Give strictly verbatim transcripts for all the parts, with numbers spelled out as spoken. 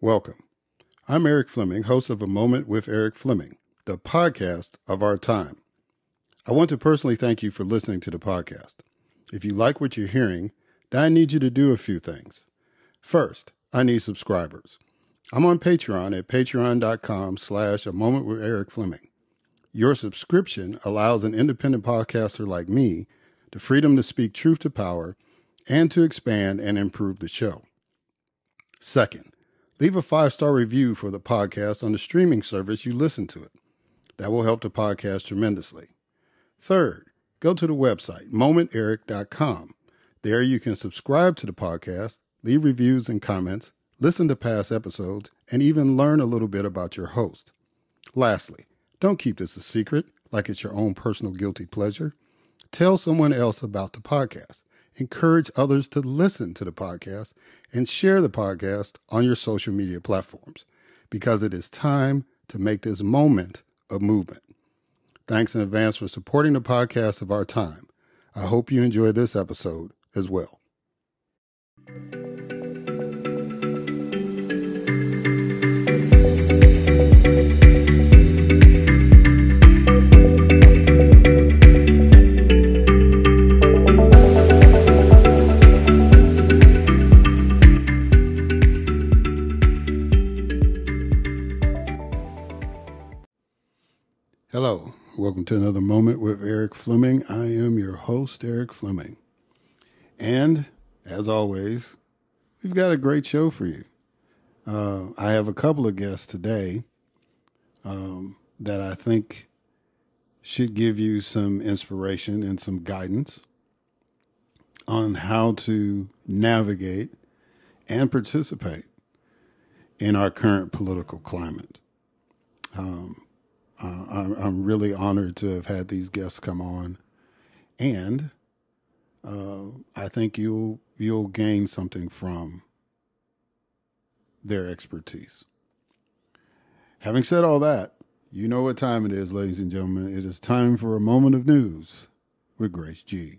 Welcome. I'm Eric Fleming, host of A Moment with Eric Fleming, the podcast of our time. I want to personally thank you for listening to the podcast. If you like what you're hearing, then I need you to do a few things. First, I need subscribers. I'm on Patreon at patreon.com slash A Moment with Eric Fleming. Your subscription allows an independent podcaster like me the freedom to speak truth to power and to expand and improve the show. Second, leave a five-star review for the podcast on the streaming service you listen to it. That will help the podcast tremendously. Third, go to the website, moment eric dot com. There you can subscribe to the podcast, leave reviews and comments, listen to past episodes, and even learn a little bit about your host. Lastly, don't keep this a secret like it's your own personal guilty pleasure. Tell someone else about the podcast. Encourage others to listen to the podcast and share the podcast on your social media platforms because it is time to make this moment a movement. Thanks in advance for supporting the podcast of our time. I hope you enjoy this episode as well. Hello, welcome to another Moment with Eric Fleming. I am your host, Eric Fleming. And, as always, we've got a great show for you. Uh, I have a couple of guests today um, that I think should give you some inspiration and some guidance on how to navigate and participate in our current political climate. Um, Uh, I'm, I'm really honored to have had these guests come on, and uh, I think you'll you'll gain something from their expertise. Having said all that, you know what time it is, ladies and gentlemen. It is time for a moment of news with Grace G.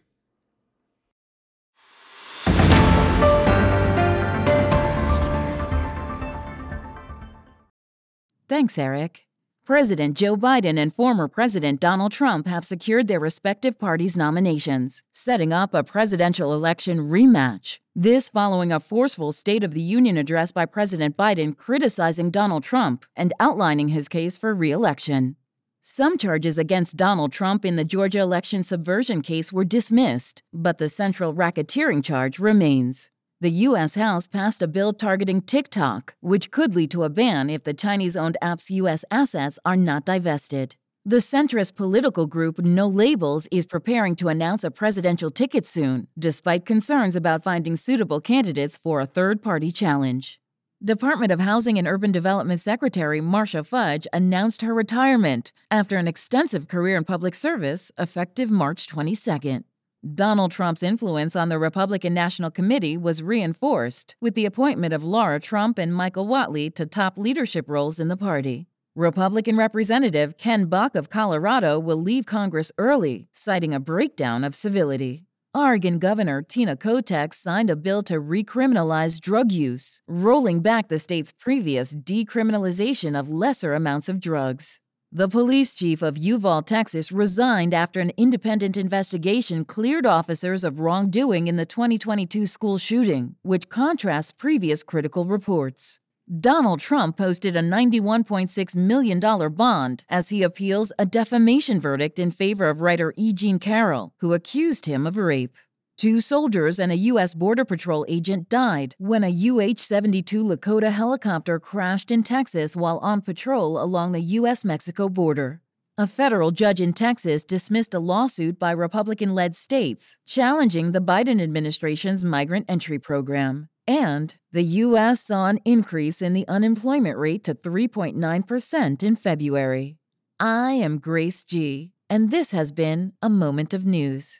Thanks, Eric. President Joe Biden and former President Donald Trump have secured their respective parties' nominations, setting up a presidential election rematch. This following a forceful State of the Union address by President Biden criticizing Donald Trump and outlining his case for re-election. Some charges against Donald Trump in the Georgia election subversion case were dismissed, but the central racketeering charge remains. The U S House passed a bill targeting TikTok, which could lead to a ban if the Chinese-owned app's U S assets are not divested. The centrist political group No Labels is preparing to announce a presidential ticket soon, despite concerns about finding suitable candidates for a third-party challenge. Department of Housing and Urban Development Secretary Marcia Fudge announced her retirement after an extensive career in public service effective March twenty-second. Donald Trump's influence on the Republican National Committee was reinforced with the appointment of Laura Trump and Michael Whatley to top leadership roles in the party. Republican Representative Ken Buck of Colorado will leave Congress early, citing a breakdown of civility. Oregon Governor Tina Kotek signed a bill to recriminalize drug use, rolling back the state's previous decriminalization of lesser amounts of drugs. The police chief of Uvalde, Texas, resigned after an independent investigation cleared officers of wrongdoing in the twenty twenty-two school shooting, which contrasts previous critical reports. Donald Trump posted a ninety-one point six million dollars bond as he appeals a defamation verdict in favor of writer E. Jean Carroll, who accused him of rape. Two soldiers and a U S Border Patrol agent died when a U H seventy-two Lakota helicopter crashed in Texas while on patrol along the U S Mexico border. A federal judge in Texas dismissed a lawsuit by Republican-led states challenging the Biden administration's migrant entry program. And the U S saw an increase in the unemployment rate to three point nine percent in February. I am Grace G, and this has been A Moment of News.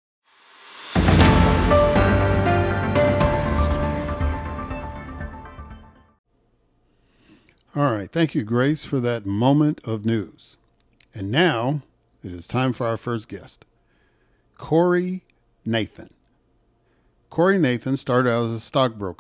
All right. Thank you, Grace, for that moment of news. And now it is time for our first guest, Corey Nathan. Corey Nathan started out as a stockbroker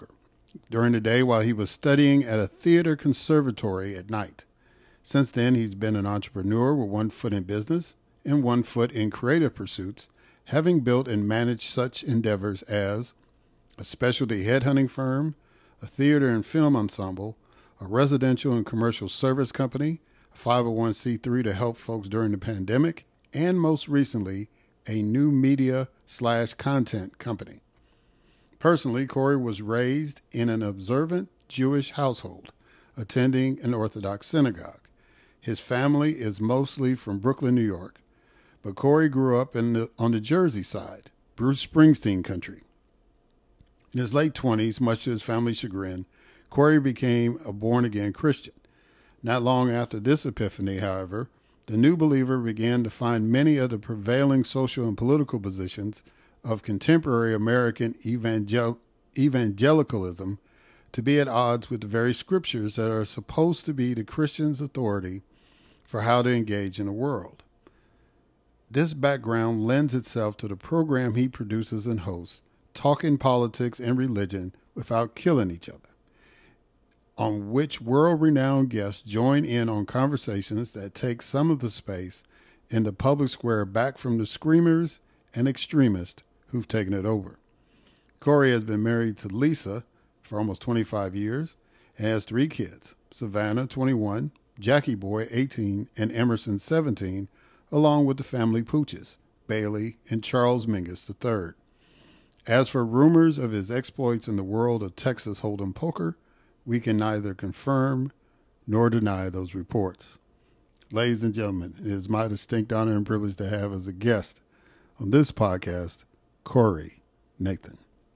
during the day while he was studying at a theater conservatory at night. Since then, he's been an entrepreneur with one foot in business and one foot in creative pursuits, having built and managed such endeavors as a specialty headhunting firm, a theater and film ensemble, a residential and commercial service company, a five oh one c three to help folks during the pandemic, and most recently, a new media slash content company. Personally, Corey was raised in an observant Jewish household, attending an Orthodox synagogue. His family is mostly from Brooklyn, New York, but Corey grew up in the, on the Jersey side, Bruce Springsteen country. In his late twenties, much to his family's chagrin, Corey became a born-again Christian. Not long after this epiphany, however, the new believer began to find many of the prevailing social and political positions of contemporary American evangel- evangelicalism to be at odds with the very scriptures that are supposed to be the Christian's authority for how to engage in the world. This background lends itself to the program he produces and hosts, Talking Politics and Religion Without Killing Each Other, on which world-renowned guests join in on conversations that take some of the space in the public square back from the screamers and extremists who've taken it over. Corey has been married to Lisa for almost twenty-five years and has three kids, Savannah, twenty-one, Jackie Boy, eighteen, and Emerson, seventeen, along with the family pooches, Bailey and Charles Mingus the third. As for rumors of his exploits in the world of Texas Hold'em poker, we can neither confirm nor deny those reports. Ladies and gentlemen, it is my distinct honor and privilege to have as a guest on this podcast, Corey Nathan.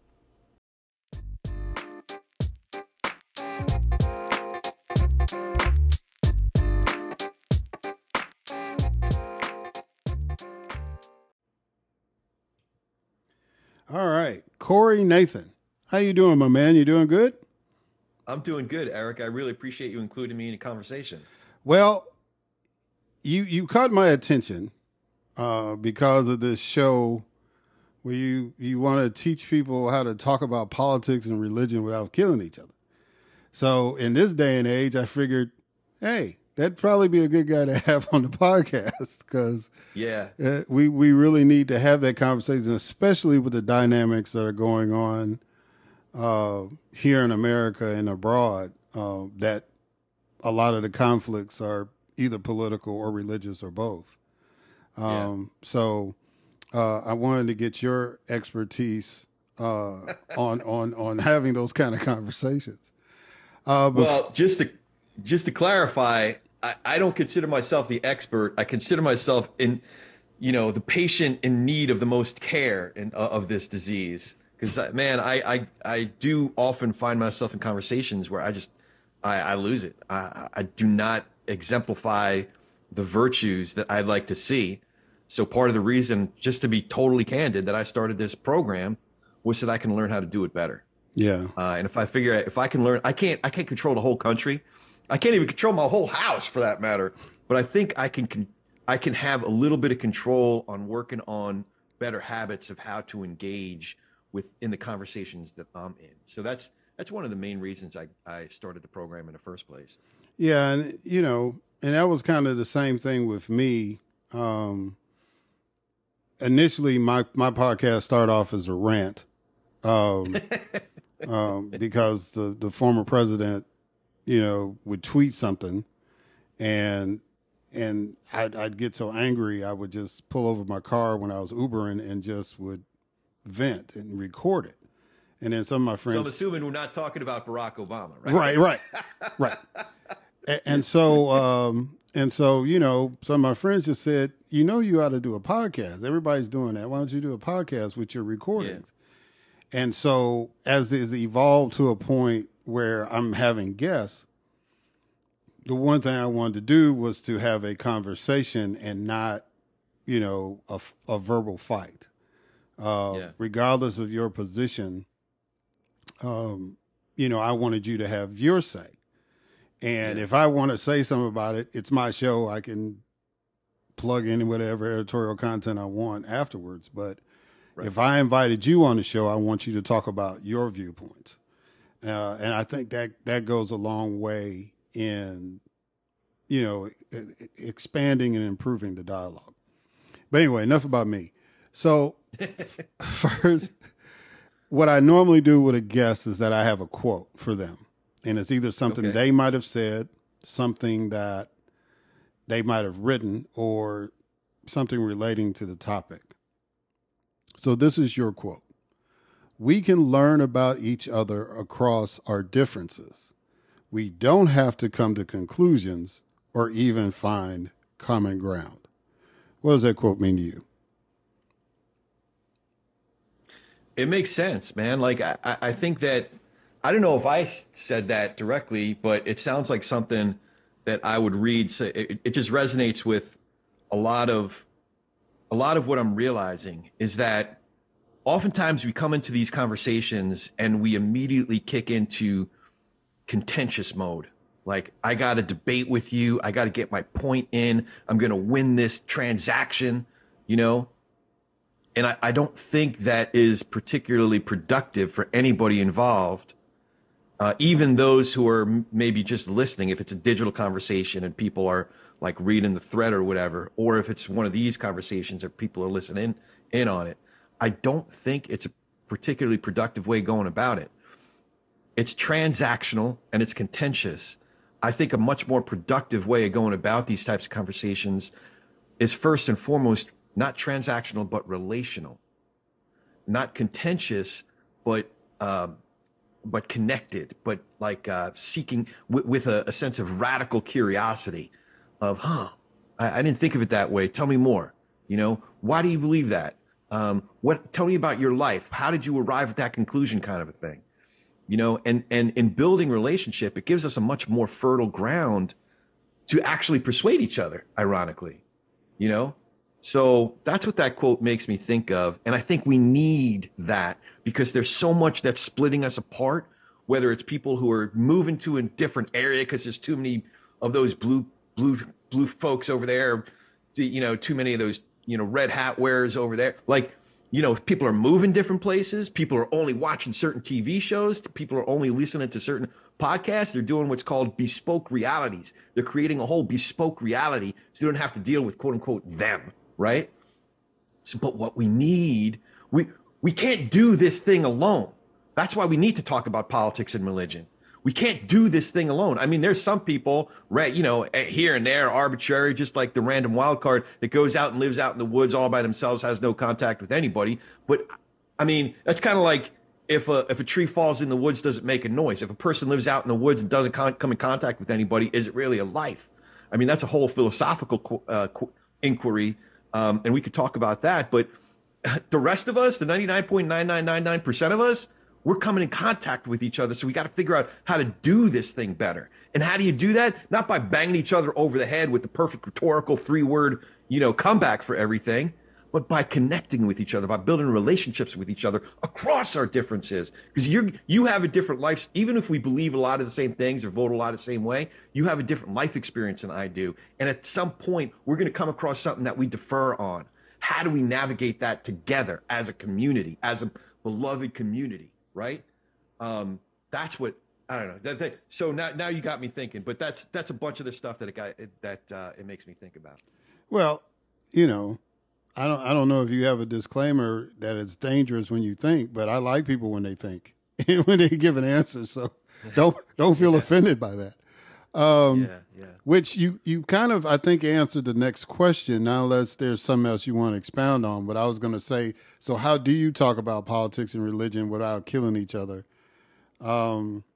All right, Corey Nathan. How you doing, my man? You doing good? I'm doing good, Eric. I really appreciate you including me in the conversation. Well, you you caught my attention uh, because of this show where you, you want to teach people how to talk about politics and religion without killing each other. So in this day and age, I figured, hey, that'd probably be a good guy to have on the podcast because yeah, uh, we, we really need to have that conversation, especially with the dynamics that are going on uh, here in America and abroad, uh, that a lot of the conflicts are either political or religious or both. Um, yeah. So uh, I wanted to get your expertise uh, on, on, on having those kind of conversations. Uh, well, just to, just to clarify, I, I don't consider myself the expert. I consider myself in, you know, the patient in need of the most care in, uh, of this disease. Because, man, I, I, I do often find myself in conversations where I just, I, I lose it. I, I do not exemplify the virtues that I'd like to see. So part of the reason, just to be totally candid, that I started this program was so that I can learn how to do it better. Yeah. Uh, and if I figure if I can learn, I can't, I can't control the whole country. I can't even control my whole house for that matter. But I think I can, I can have a little bit of control on working on better habits of how to engage with in the conversations that I'm in. So that's, that's one of the main reasons I, I started the program in the first place. Yeah. And, you know, and that was kind of the same thing with me. Um, initially, my, my podcast started off as a rant. Um, um, because the, the former president, you know, would tweet something and, and I'd, I'd get so angry, I would just pull over my car when I was Ubering and just would vent and record it. And then some of my friends. So I'm assuming we're not talking about Barack Obama, right? Right, right, right. and, and so, um, and so, you know, some of my friends just said, you know, you ought to do a podcast. Everybody's doing that. Why don't you do a podcast with your recordings? Yeah. And so as it's evolved to a point where I'm having guests, the one thing I wanted to do was to have a conversation and not, you know, a, a verbal fight. Uh, yeah. Regardless of your position, um, you know, I wanted you to have your say. And yeah. if I want to say something about it, it's my show. I can plug in whatever editorial content I want afterwards. But right. if I invited you on the show, I want you to talk about your viewpoints. Uh, and I think that that goes a long way in, you know, expanding and improving the dialogue. But anyway, enough about me. So first, what I normally do with a guest is that I have a quote for them. And it's either something okay. they might have said, something that they might have written, or something relating to the topic. So this is your quote. We can learn about each other across our differences. We don't have to come to conclusions or even find common ground. What does that quote mean to you? It makes sense, man. Like, I, I think that, I don't know if I said that directly, but it sounds like something that I would read. So it, it just resonates with a lot of, a lot of what I'm realizing is that oftentimes we come into these conversations and we immediately kick into contentious mode. Like, I got to debate with you. I got to get my point in. I'm going to win this transaction, you know? And I, I don't think that is particularly productive for anybody involved, uh, even those who are m- maybe just listening, if it's a digital conversation and people are like reading the thread or whatever, or if it's one of these conversations that people are listening in on it. I don't think it's a particularly productive way going about it. It's transactional and it's contentious. I think a much more productive way of going about these types of conversations is first and foremost not transactional, but relational. Not contentious, but um, but connected, but like uh, seeking w- with a, a sense of radical curiosity of, huh, I, I didn't think of it that way. Tell me more. You know, why do you believe that? Um, what? Tell me about your life. How did you arrive at that conclusion, kind of a thing? You know, and, and in building relationship, it gives us a much more fertile ground to actually persuade each other, ironically, you know? So that's what that quote makes me think of. And I think we need that because there's so much that's splitting us apart, whether it's people who are moving to a different area because there's too many of those blue, blue, blue folks over there, you know, too many of those, you know, red hat wearers over there. Like, you know, people are moving different places. People are only watching certain T V shows. People are only listening to certain podcasts. They're doing what's called bespoke realities. They're creating a whole bespoke reality so they don't have to deal with, quote unquote, them, right? So, but what we need, we we can't do this thing alone. That's why we need to talk about politics and religion. We can't do this thing alone. I mean, there's some people, right, you know, here and there, arbitrary, just like the random wild card that goes out and lives out in the woods all by themselves, has no contact with anybody. But, I mean, that's kind of like if a, if a tree falls in the woods, does it make a noise? If a person lives out in the woods and doesn't con- come in contact with anybody, is it really a life? I mean, that's a whole philosophical uh, inquiry, um, and we could talk about that. But the rest of us, the ninety-nine point nine nine nine nine percent of us, we're coming in contact with each other, so we got to figure out how to do this thing better. And how do you do that? Not by banging each other over the head with the perfect rhetorical three-word, you know, comeback for everything, but by connecting with each other, by building relationships with each other across our differences. Because you you have a different life, even if we believe a lot of the same things or vote a lot of the same way, you have a different life experience than I do. And at some point, we're going to come across something that we differ on. How do we navigate that together as a community, as a beloved community? Right? Um, that's what, I don't know. That, that, so now, now you got me thinking, but that's, that's a bunch of the stuff that it got, that, uh, it makes me think about. Well, you know, I don't, I don't know if you have a disclaimer that it's dangerous when you think, but I like people when they think when they give an answer. So don't, don't feel yeah. offended by that. Um, yeah, yeah. Which you, you kind of, I think, answered the next question, not unless there's something else you want to expound on. But I was going to say, so how do you talk about politics and religion without killing each other? Um,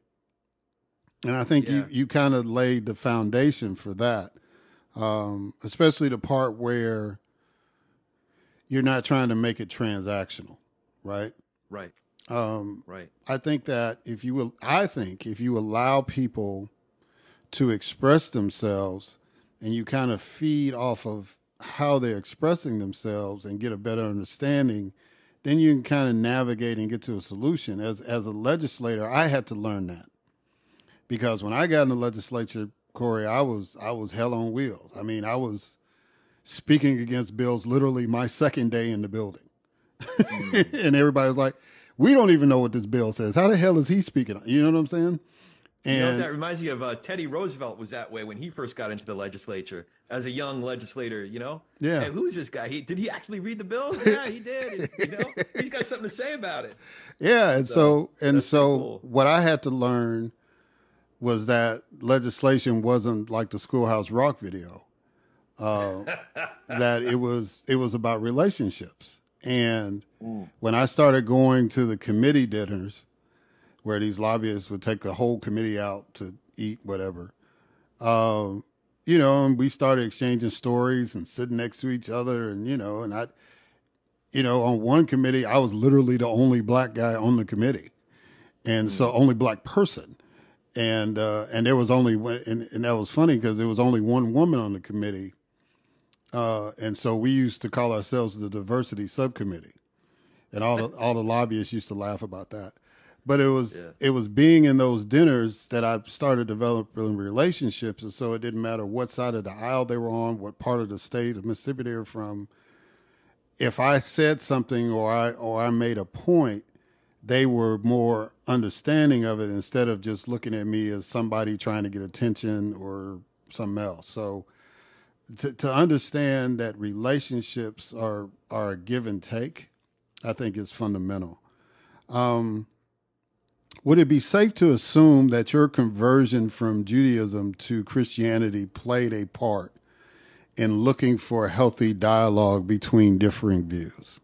and I think yeah. you, you kind of laid the foundation for that, um, especially the part where you're not trying to make it transactional, right? Right. Um, right. I think that if you will, I think if you allow people to express themselves and you kind of feed off of how they're expressing themselves and get a better understanding, then you can kind of navigate and get to a solution. As as a legislator, I had to learn that because when I got in the legislature, Corey, I was I was hell on wheels. I mean, I was speaking against bills literally my second day in the building. Mm. And everybody was like, we don't even know what this bill says. How the hell is he speaking? You know what I'm saying? And you know, that reminds me of uh, Teddy Roosevelt was that way when he first got into the legislature as a young legislator, you know? Yeah. Hey, who is this guy? He, did he actually read the bills? Yeah, he did. You know, he's got something to say about it. Yeah. And so, so and so cool. What I had to learn was that legislation wasn't like the Schoolhouse Rock video, uh, that it was, it was about relationships. And mm. when I started going to the committee dinners, where these lobbyists would take the whole committee out to eat whatever, um, you know, and we started exchanging stories and sitting next to each other. And, you know, and I, you know, on one committee, I was literally the only black guy on the committee. And mm. so only black person. And, uh, and there was only one, and, and that was funny because there was only one woman on the committee. Uh, and so we used to call ourselves the diversity subcommittee, and all the, all the lobbyists used to laugh about that. But it was, yeah. it was being in those dinners that I started developing relationships. And so it didn't matter what side of the aisle they were on, what part of the state of Mississippi they were from. If I said something or I, or I made a point, they were more understanding of it instead of just looking at me as somebody trying to get attention or something else. So to, to understand that relationships are, are a give and take, I think is fundamental. Um, would it be safe to assume that your conversion from Judaism to Christianity played a part in looking for a healthy dialogue between differing views?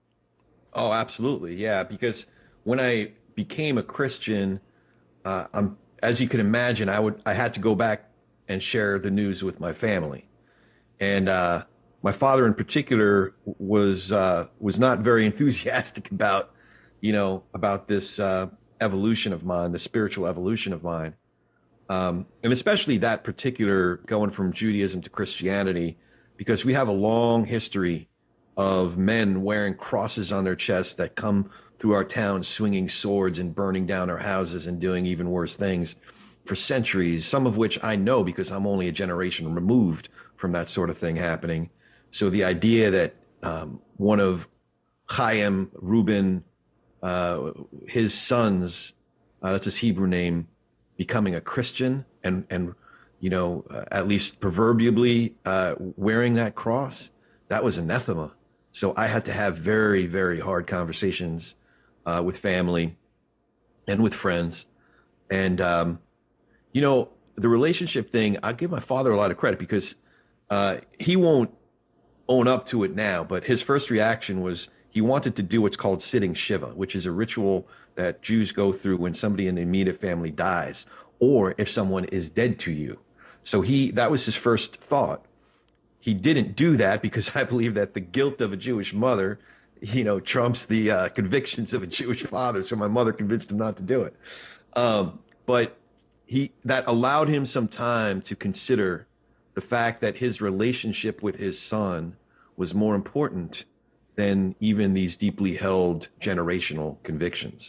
Oh, absolutely. Yeah, because when I became a Christian, uh, I'm, as you can imagine, I would I had to go back and share the news with my family, and uh, my father in particular was uh, was not very enthusiastic about, you know, about this uh, evolution of mine, the spiritual evolution of mine, um, and especially that particular going from Judaism to Christianity, because we have a long history of men wearing crosses on their chests that come through our town swinging swords and burning down our houses and doing even worse things for centuries, some of which I know because I'm only a generation removed from that sort of thing happening. So the idea that um, one of Chaim Reuben, uh, his sons, uh, that's his Hebrew name, becoming a Christian and, and you know, uh, at least proverbially uh, wearing that cross, that was anathema. So I had to have very, very hard conversations uh, with family and with friends. And, um, you know, the relationship thing, I give my father a lot of credit because uh, he won't own up to it now. But his first reaction was he wanted to do what's called sitting Shiva, which is a ritual that Jews go through when somebody in the immediate family dies or if someone is dead to you. So he that was his first thought. He didn't do that because I believe that the guilt of a Jewish mother, you know, trumps the uh, convictions of a Jewish father. So my mother convinced him not to do it. Um, but he that allowed him some time to consider the fact that his relationship with his son was more important than even these deeply held generational convictions.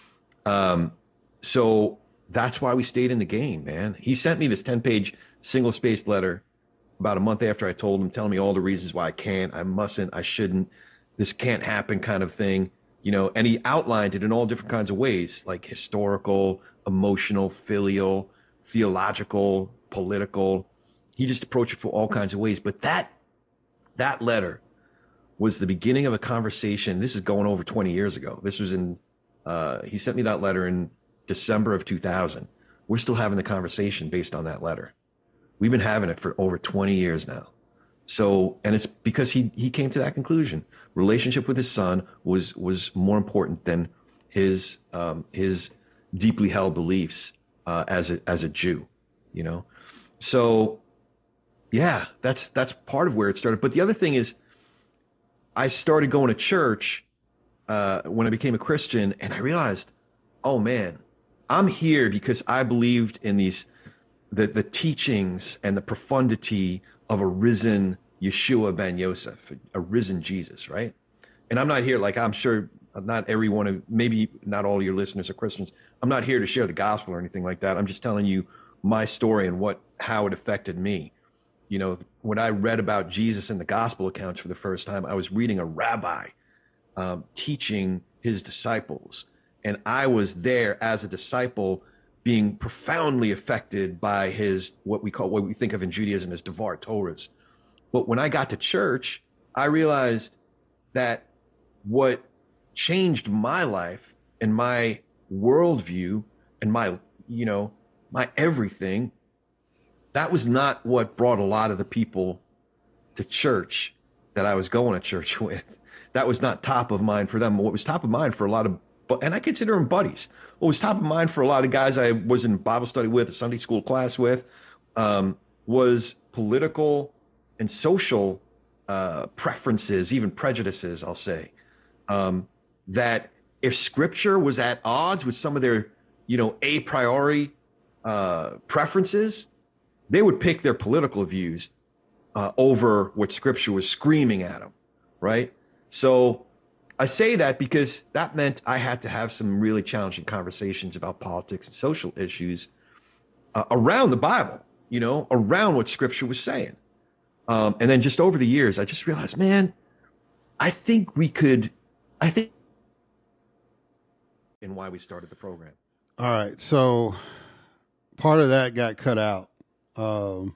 Um, so that's why we stayed in the game, man. He sent me this ten-page single-spaced letter about a month after I told him, telling me all the reasons why I can't, I mustn't, I shouldn't, this can't happen kind of thing, you know, and he outlined it in all different kinds of ways, like historical, emotional, filial, theological, political. He just approached it for all kinds of ways. But that, that letter was the beginning of a conversation. This is going over twenty years ago. This was in, uh, he sent me that letter in December of two thousand. We're still having the conversation based on that letter. We've been having it for over twenty years now. So, and it's because he, he came to that conclusion. Relationship with his son was, was more important than his, um, his deeply held beliefs, uh, as a, as a Jew, you know? So yeah, that's, that's part of where it started. But the other thing is I started going to church, uh, when I became a Christian, and I realized, oh man, I'm here because I believed in these The, the teachings and the profundity of a risen Yeshua ben Yosef, a risen Jesus, right? And I'm not here, like I'm sure not every one of, maybe not all of your listeners are Christians. I'm not here to share the gospel or anything like that. I'm just telling you my story and what, how it affected me. You know, when I read about Jesus in the gospel accounts for the first time, I was reading a rabbi um, teaching his disciples. And I was there as a disciple being profoundly affected by his, what we call, what we think of in Judaism as Devar Torahs. But when I got to church, I realized that what changed my life and my worldview and my, you know, my everything, that was not what brought a lot of the people to church that I was going to church with. That was not top of mind for them. What was top of mind for a lot of, and I consider them buddies. What was top of mind for a lot of guys I was in Bible study with, a Sunday school class with, um, was political and social uh, preferences, even prejudices, I'll say. Um, that if Scripture was at odds with some of their, you know, a priori uh, preferences, they would pick their political views uh, over what Scripture was screaming at them, right? So I say that because that meant I had to have some really challenging conversations about politics and social issues uh, around the Bible, you know, around what Scripture was saying. Um, and then just over the years, I just realized, man, I think we could, I think, and why we started the program. All right. So part of that got cut out. Um,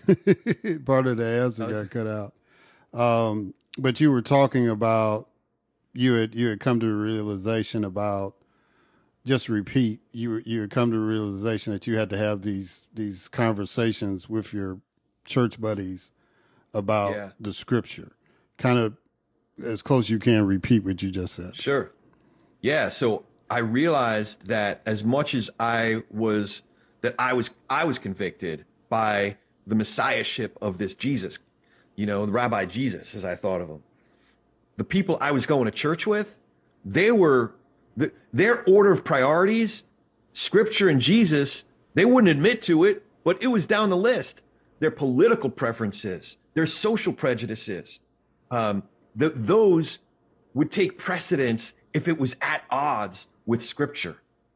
part of the answer was, got cut out. Um, but you were talking about, you had, you had come to a realization about, just repeat, you, you had come to a realization that you had to have these, these conversations with your church buddies about yeah. the Scripture. Kind of as close as you can repeat what you just said. Sure. Yeah. So I realized that as much as I was, that I was, I was convicted by the messiahship of this Jesus, you know, the Rabbi Jesus, as I thought of him. The people I was going to church with, they were, the, their order of priorities, Scripture and Jesus, they wouldn't admit to it, but it was down the list. Their political preferences, their social prejudices, um, the, those would take precedence if it was at odds with Scripture.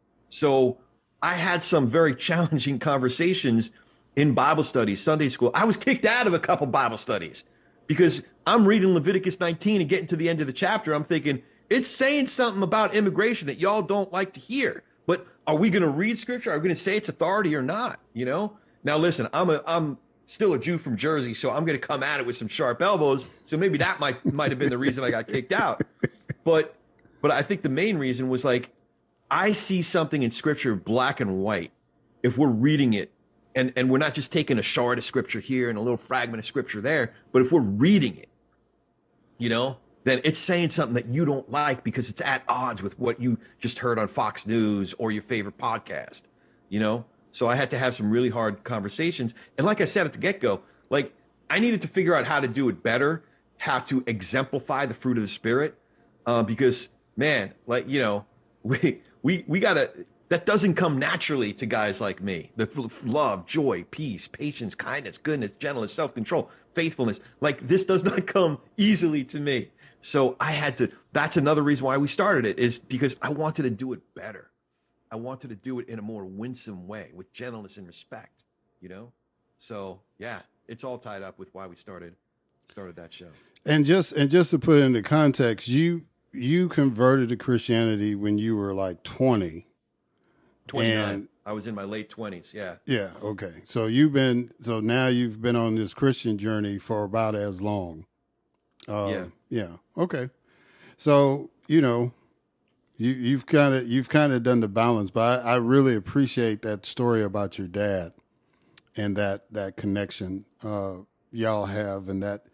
So I had some very challenging conversations in Bible studies, Sunday school. I was kicked out of a couple Bible studies because I'm reading Leviticus nineteen and getting to the end of the chapter. I'm thinking, it's saying something about immigration that y'all don't like to hear. But are we going to read Scripture? Are we going to say it's authority or not? You know? Now, listen, I'm a, I'm still a Jew from Jersey, so I'm going to come at it with some sharp elbows. So maybe that might might have been the reason I got kicked out. But but I think the main reason was, like, I see something in Scripture black and white if we're reading it. And, and we're not just taking a shard of Scripture here and a little fragment of Scripture there, but if we're reading it, you know, then it's saying something that you don't like because it's at odds with what you just heard on Fox News or your favorite podcast, you know? So I had to have some really hard conversations. And like I said at the get-go, like, I needed to figure out how to do it better, how to exemplify the fruit of the Spirit, uh, because, man, like, you know, we we we got to – that doesn't come naturally to guys like me. The love, joy, peace, patience, kindness, goodness, gentleness, self-control, faithfulness. Like, this does not come easily to me. So I had to, that's another reason why we started it, is because I wanted to do it better. I wanted to do it in a more winsome way with gentleness and respect, you know? So yeah, it's all tied up with why we started, started that show. And just, and just to put it into context, you, you converted to Christianity when you were like twenty. twenty-nine. And, I was in my late twenties. Yeah. Yeah. Okay. So you've been, so now you've been on this Christian journey for about as long. Uh, yeah. Yeah. Okay. So, you know, you, you've kind of, you've kind of done the balance, but I, I really appreciate that story about your dad and that, that connection, uh, y'all have. And that,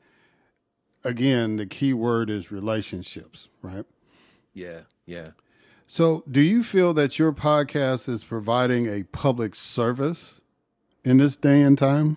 again, the key word is relationships, right? Yeah. Yeah. So do you feel that your podcast is providing a public service in this day and time?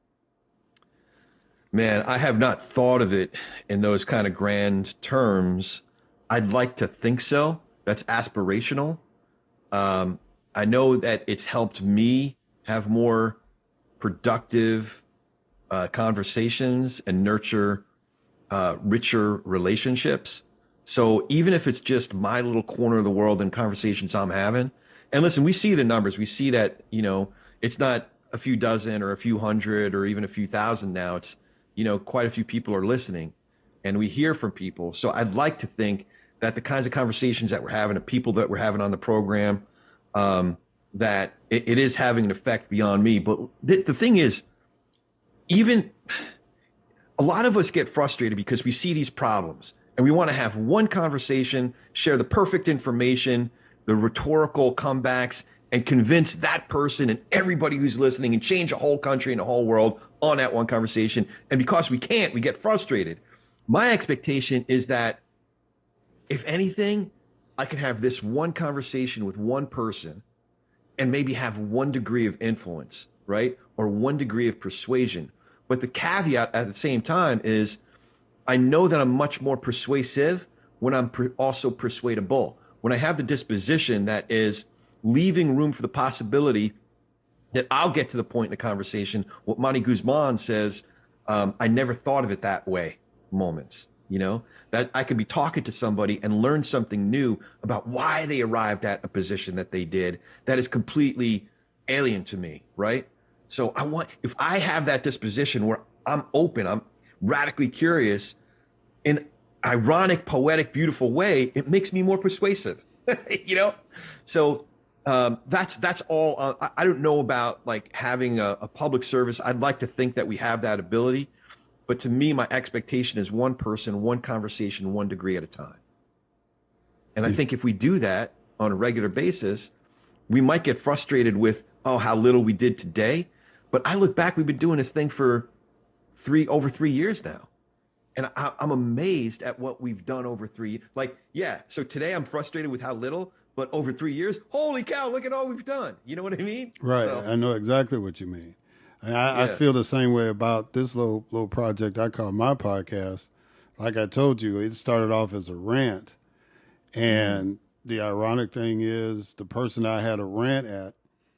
Man, I have not thought of it in those kind of grand terms. I'd like to think so. That's aspirational. Um, I know that it's helped me have more productive uh, conversations and nurture uh, richer relationships. So even if it's just my little corner of the world and conversations I'm having, and listen, we see the numbers. We see that, you know, it's not a few dozen or a few hundred or even a few thousand now. It's, you know, quite a few people are listening, and we hear from people. So I'd like to think that the kinds of conversations that we're having, the people that we're having on the program, um, that it, it is having an effect beyond me. But the, the thing is, even a lot of us get frustrated because we see these problems and we want to have one conversation, share the perfect information, the rhetorical comebacks, and convince that person and everybody who's listening and change a whole country and a whole world on that one conversation. And because we can't, we get frustrated. My expectation is that, if anything, I can have this one conversation with one person and maybe have one degree of influence, right? Or one degree of persuasion. But the caveat at the same time is I know that I'm much more persuasive when I'm per- also persuadable. When I have the disposition that is leaving room for the possibility that I'll get to the point in the conversation, what Monty Guzman says, um, I never thought of it that way moments, you know, that I could be talking to somebody and learn something new about why they arrived at a position that they did that is completely alien to me, right? So I want, if I have that disposition where I'm open, I'm radically curious, in ironic, poetic, beautiful way, it makes me more persuasive, you know? So um, that's that's all. Uh, I, I don't know about like having a, a public service. I'd like to think that we have that ability. But to me, my expectation is one person, one conversation, one degree at a time. And I think if we do that on a regular basis, we might get frustrated with, oh, how little we did today. But I look back, we've been doing this thing for three over three years now. And I, I'm amazed at what we've done over three. Like, yeah, so today I'm frustrated with how little, but over three years, holy cow, look at all we've done. You know what I mean? Right. So, I know exactly what you mean. And I, Yeah. I feel the same way about this little little project I call my podcast. Like I told you, it started off as a rant. And the ironic thing is the person I had a rant at,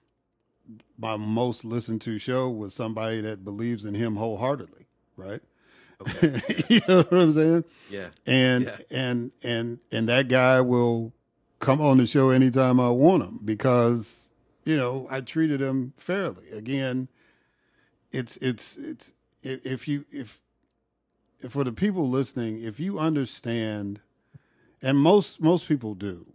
my most listened to show was somebody that believes in him wholeheartedly, right? Okay. You know what I'm saying? Yeah. And Yeah. and and and that guy will come on the show anytime I want him because, you know, I treated him fairly. Again, it's it's it's if if you if if for the people listening, if you understand, and most most people do,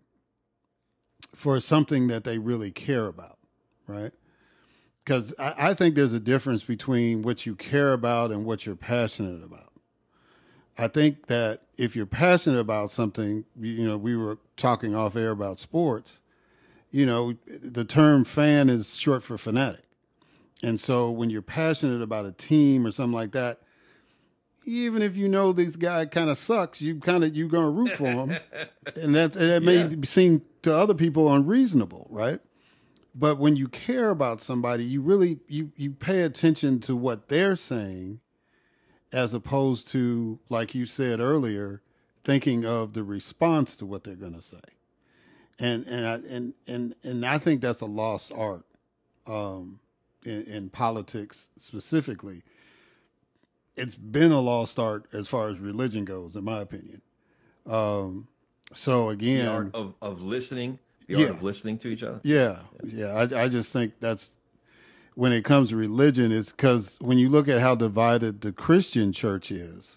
for something that they really care about, right? Because I, I think there's a difference between what you care about and what you're passionate about. I think that if you're passionate about something, you, you know, we were talking off air about sports, you know, the term fan is short for fanatic. And so when you're passionate about a team or something like that, even if you know this guy kind of sucks, you kind of, you're going to root for him. and that's, and that Yeah. may seem to other people unreasonable, right? But when you care about somebody, you really, you, you pay attention to what they're saying as opposed to, like you said earlier, thinking of the response to what they're going to say. And, and, I, and, and, and I think that's a lost art, um, in, in politics specifically. It's been a lost art as far as religion goes, in my opinion. Um, so again, The art of, of listening, the Yeah. art of listening to each other. yeah, yeah. I, I just think that's when it comes to religion, it's because when you look at how divided the Christian church is,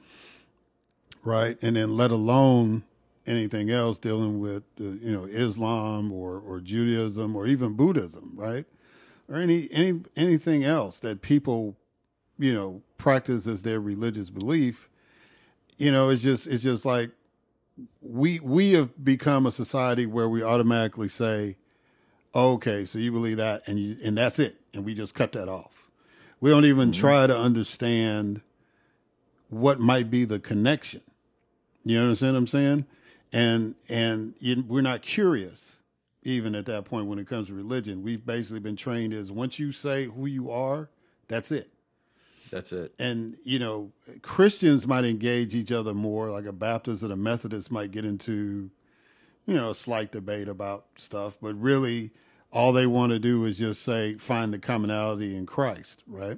right, and then let alone anything else dealing with uh, you know Islam or or Judaism or even Buddhism, right, or any any anything else that people you know practice as their religious belief, you know, it's just it's just like we we have become a society where we automatically say, okay, so you believe that, and you, and that's it, and we just cut that off. We don't even mm-hmm. try to understand what might be the connection. You understand what I'm saying? And and you, we're not curious even at that point when it comes to religion. We've basically been trained as once you say who you are, that's it. That's it. And, you know, Christians might engage each other more, like a Baptist and a Methodist might get into, you know, a slight debate about stuff. But really, all they want to do is just say, find the commonality in Christ, right?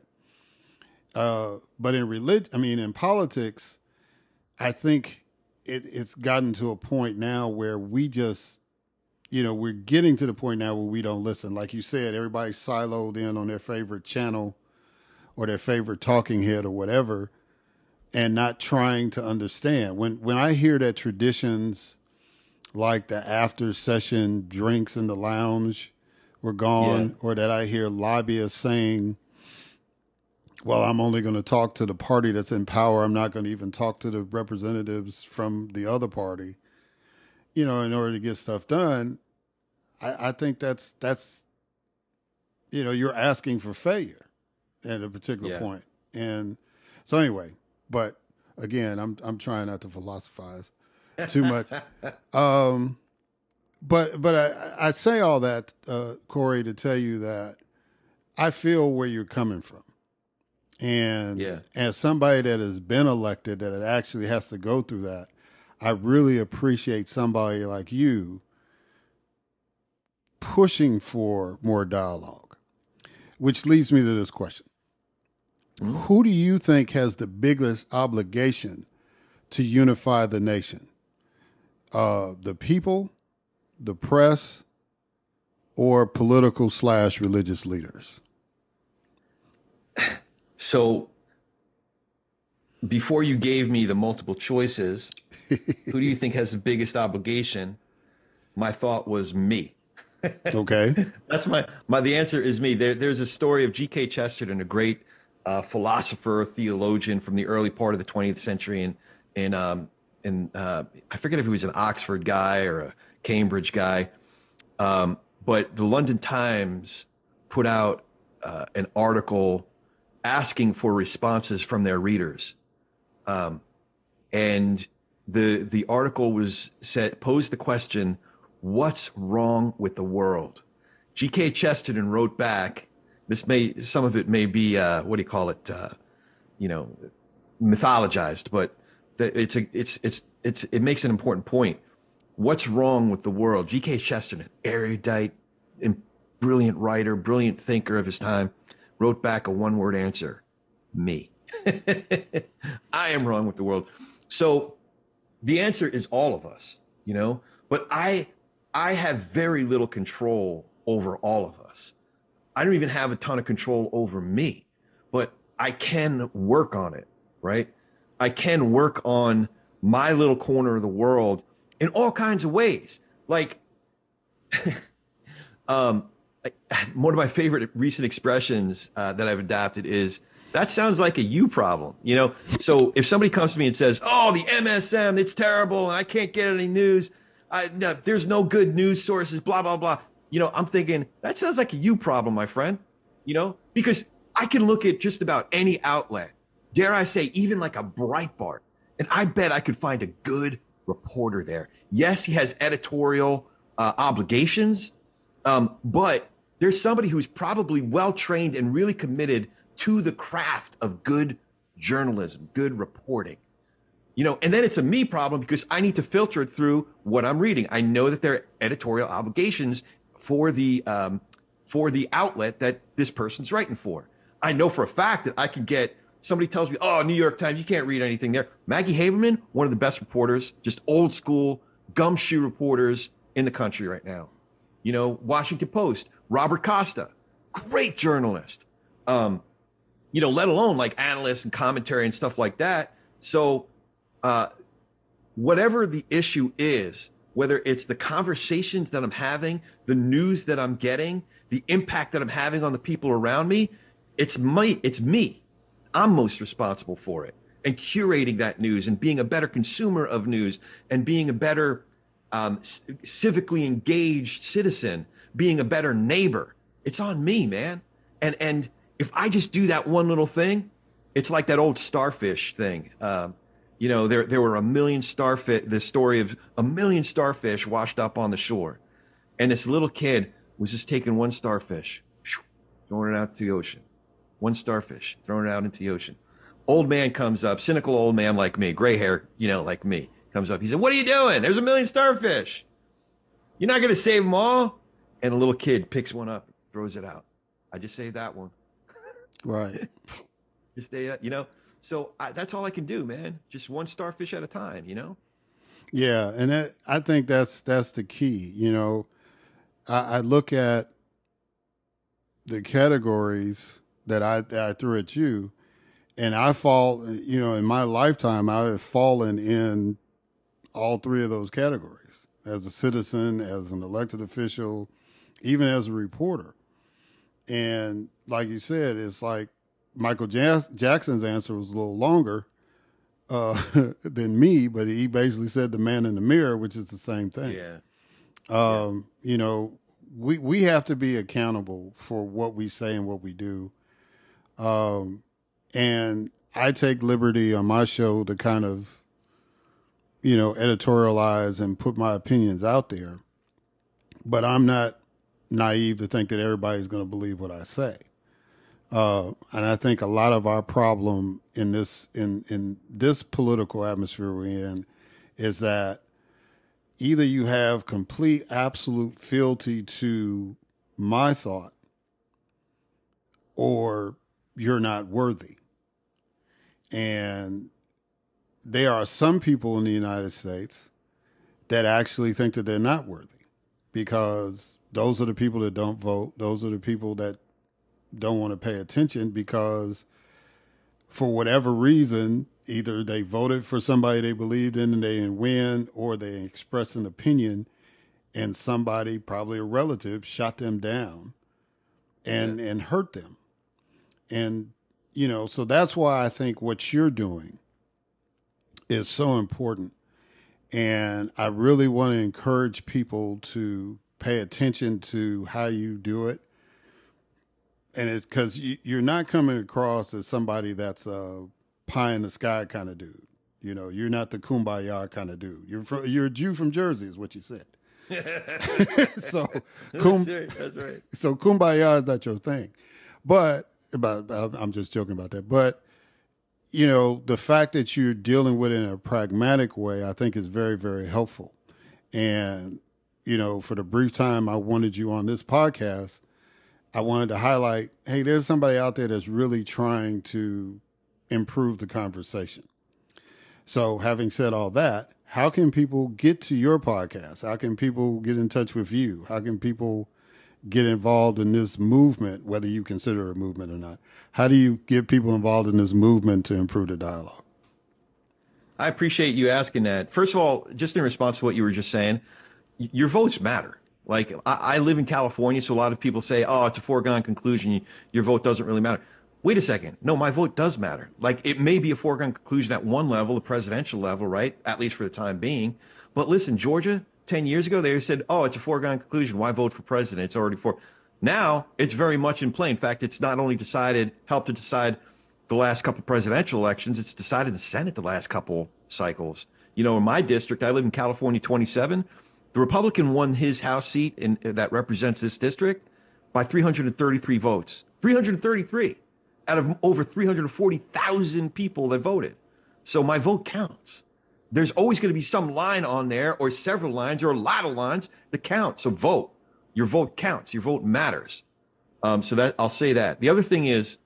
Uh, but in religion, I mean, in politics, I think it, it's gotten to a point now where we just, you know, we're getting to the point now where we don't listen. Like you said, everybody's siloed in on their favorite channel or their favorite talking head or whatever, and not trying to understand. When when I hear that traditions like the after session drinks in the lounge were gone, Yeah. or that I hear lobbyists saying, well, I'm only going to talk to the party that's in power. I'm not going to even talk to the representatives from the other party, you know, in order to get stuff done. I, I think that's, that's, you know, you're asking for failure at a particular Yeah. point. And so anyway, but again, I'm, I'm trying not to philosophize too much. um, but, but I, I say all that, uh, Corey, to tell you that I feel where you're coming from. And Yeah. as somebody that has been elected, that it actually has to go through that, I really appreciate somebody like you pushing for more dialogue, which leads me to this question. Mm-hmm. Who do you think has the biggest obligation to unify the nation? Uh, the people, the press, or political slash religious leaders? So before you gave me the multiple choices, who do you think has the biggest obligation? My thought was me. Okay. That's my, my, the answer is me. There, there's a story of G K Chesterton, a great uh, philosopher, theologian from the early part of the twentieth century. And, and, um, and uh, I forget if he was an Oxford guy or a Cambridge guy. Um, but the London Times put out uh, an article asking for responses from their readers. Um, and the, the article was set, posed the question, what's wrong with the world? G K Chesterton wrote back, this may, some of it may be, uh, what do you call it? Uh, you know, mythologized, but the, it's a, it's, it's, it's, it makes an important point. What's wrong with the world? G K Chesterton, erudite, brilliant writer, brilliant thinker of his time, wrote back a one-word answer, me. I am wrong with the world. So the answer is all of us, you know, but I, I have very little control over all of us. I don't even have a ton of control over me, but I can work on it, right? I can work on my little corner of the world in all kinds of ways. Like, um, one of my favorite recent expressions uh, that I've adopted is, that sounds like a you problem, you know? So if somebody comes to me and says, oh, the M S M, it's terrible, and I can't get any news, I, no, there's no good news sources, blah, blah, blah. You know, I'm thinking, that sounds like a you problem, my friend, you know? Because I can look at just about any outlet, dare I say, even like a Breitbart, and I bet I could find a good reporter there. Yes, he has editorial uh, obligations, um, but there's somebody who's probably well-trained and really committed to the craft of good journalism, good reporting. You know, and then it's a me problem because I need to filter it through what I'm reading. I know that there are editorial obligations for the um, for the outlet that this person's writing for. I know for a fact that I can get, somebody tells me, oh, New York Times, you can't read anything there. Maggie Haberman, one of the best reporters, just old school gumshoe reporters in the country right now. You know, Washington Post, Robert Costa, great journalist. Um, you know, let alone like analysts and commentary and stuff like that. So uh, whatever the issue is, whether it's the conversations that I'm having, the news that I'm getting, the impact that I'm having on the people around me, it's my, it's me. I'm most responsible for it. And curating that news and being a better consumer of news and being a better um, civically engaged citizen, being a better neighbor. It's on me, man. And and if I just do that one little thing, it's like that old starfish thing. Um, you know, there there were a million starfish, the story of a million starfish washed up on the shore. And this little kid was just taking one starfish, throwing it out to the ocean. One starfish, throwing it out into the ocean. Old man comes up, cynical old man like me, gray hair, you know, like me, comes up. He said, what are you doing? There's a million starfish. You're not going to save them all? And a little kid picks one up, throws it out. I just saved that one. Right. Just stay, you know. So I, that's all I can do, man. Just one starfish at a time, you know. Yeah, and that, I think that's that's the key. You know, I, I look at the categories that I that I threw at you, and I fall, you know, in my lifetime, I have fallen in all three of those categories as a citizen, as an elected official, even as a reporter. And like you said, it's like Michael Jas- Jackson's answer was a little longer uh, than me, but he basically said the man in the mirror, which is the same thing. Yeah. Um, yeah. You know, we, we have to be accountable for what we say and what we do. Um, and I take liberty on my show to kind of, you know, editorialize and put my opinions out there. But I'm not naive to think that everybody's going to believe what I say. Uh, and I think a lot of our problem in this, in, in this political atmosphere we're in is that either you have complete, absolute fealty to my thought or you're not worthy. And there are some people in the United States that actually think that they're not worthy because those are the people that don't vote. Those are the people that don't want to pay attention because for whatever reason, either they voted for somebody they believed in and they didn't win, or they expressed an opinion and somebody, probably a relative, shot them down and, yeah. and hurt them. And, you know, so that's why I think what you're doing is so important. And I really want to encourage people to pay attention to how you do it. And it's because you, you're not coming across as somebody that's a pie in the sky kind of dude. You know, you're not the kumbaya kind of dude. You're from, you're a Jew from Jersey is what you said. so, kum, that's right. So kumbaya is not your thing. But, but I'm just joking about that. But, you know, the fact that you're dealing with it in a pragmatic way, I think is very, very helpful. And, you know, for the brief time I wanted you on this podcast, I wanted to highlight, hey, there's somebody out there that's really trying to improve the conversation. So having said all that, how can people get to your podcast? How can people get in touch with you? How can people get involved in this movement, whether you consider it a movement or not? How do you get people involved in this movement to improve the dialogue? I appreciate you asking that. First of all, just in response to what you were just saying, your votes matter. Like, I, I live in California, so a lot of people say, oh, it's a foregone conclusion. Your vote doesn't really matter. Wait a second. No, my vote does matter. Like, it may be a foregone conclusion at one level, the presidential level, right? At least for the time being. But listen, Georgia, ten years ago, they said, oh, it's a foregone conclusion. Why vote for president? It's already for. Now, it's very much in play. In fact, it's not only decided, helped to decide the last couple of presidential elections, it's decided the Senate the last couple cycles. You know, in my district, I live in California twenty-seven. The Republican won his House seat in, that represents this district by three hundred thirty-three votes. three hundred thirty-three out of over three hundred forty thousand people that voted. So my vote counts. There's always going to be some line on there or several lines or a lot of lines that count. So vote. Your vote counts. Your vote matters. Um, so that I'll say that. The other thing is,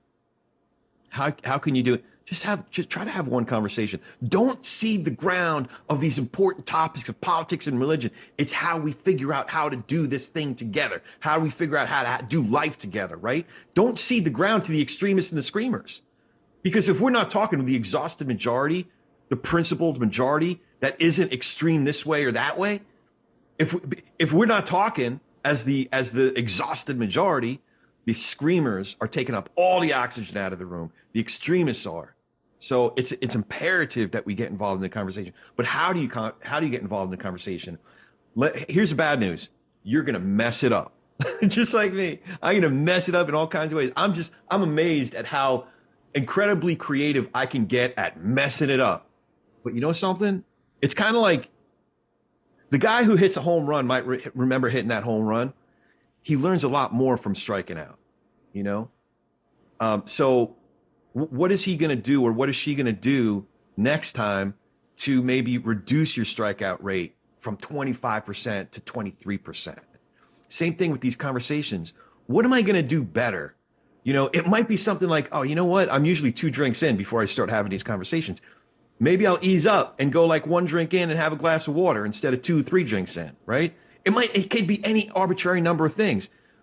how how can you do it? Just have, just try to have one conversation. Don't cede the ground of these important topics of politics and religion. It's how we figure out how to do this thing together. How do we figure out how to do life together, right? Don't cede the ground to the extremists and the screamers. Because if we're not talking to the exhausted majority, the principled majority that isn't extreme this way or that way, if we, if we're not talking as the as the exhausted majority, the screamers are taking up all the oxygen out of the room. The extremists are. So it's it's imperative that we get involved in the conversation. But how do you how do you get involved in the conversation? Let, here's the bad news. You're going to mess it up. Just like me. I'm going to mess it up in all kinds of ways. I'm just I'm amazed at how incredibly creative I can get at messing it up. But you know something? It's kind of like the guy who hits a home run might re- remember hitting that home run. He learns a lot more from striking out, you know? Um, so w- what is he going to do, or what is she going to do next time to maybe reduce your strikeout rate from twenty-five percent to twenty-three percent? Same thing with these conversations. What am I going to do better? You know, it might be something like, oh, you know what? I'm usually two drinks in before I start having these conversations. Maybe I'll ease up and go like one drink in and have a glass of water instead of two, three drinks in, right? It might, it could be any arbitrary number of things.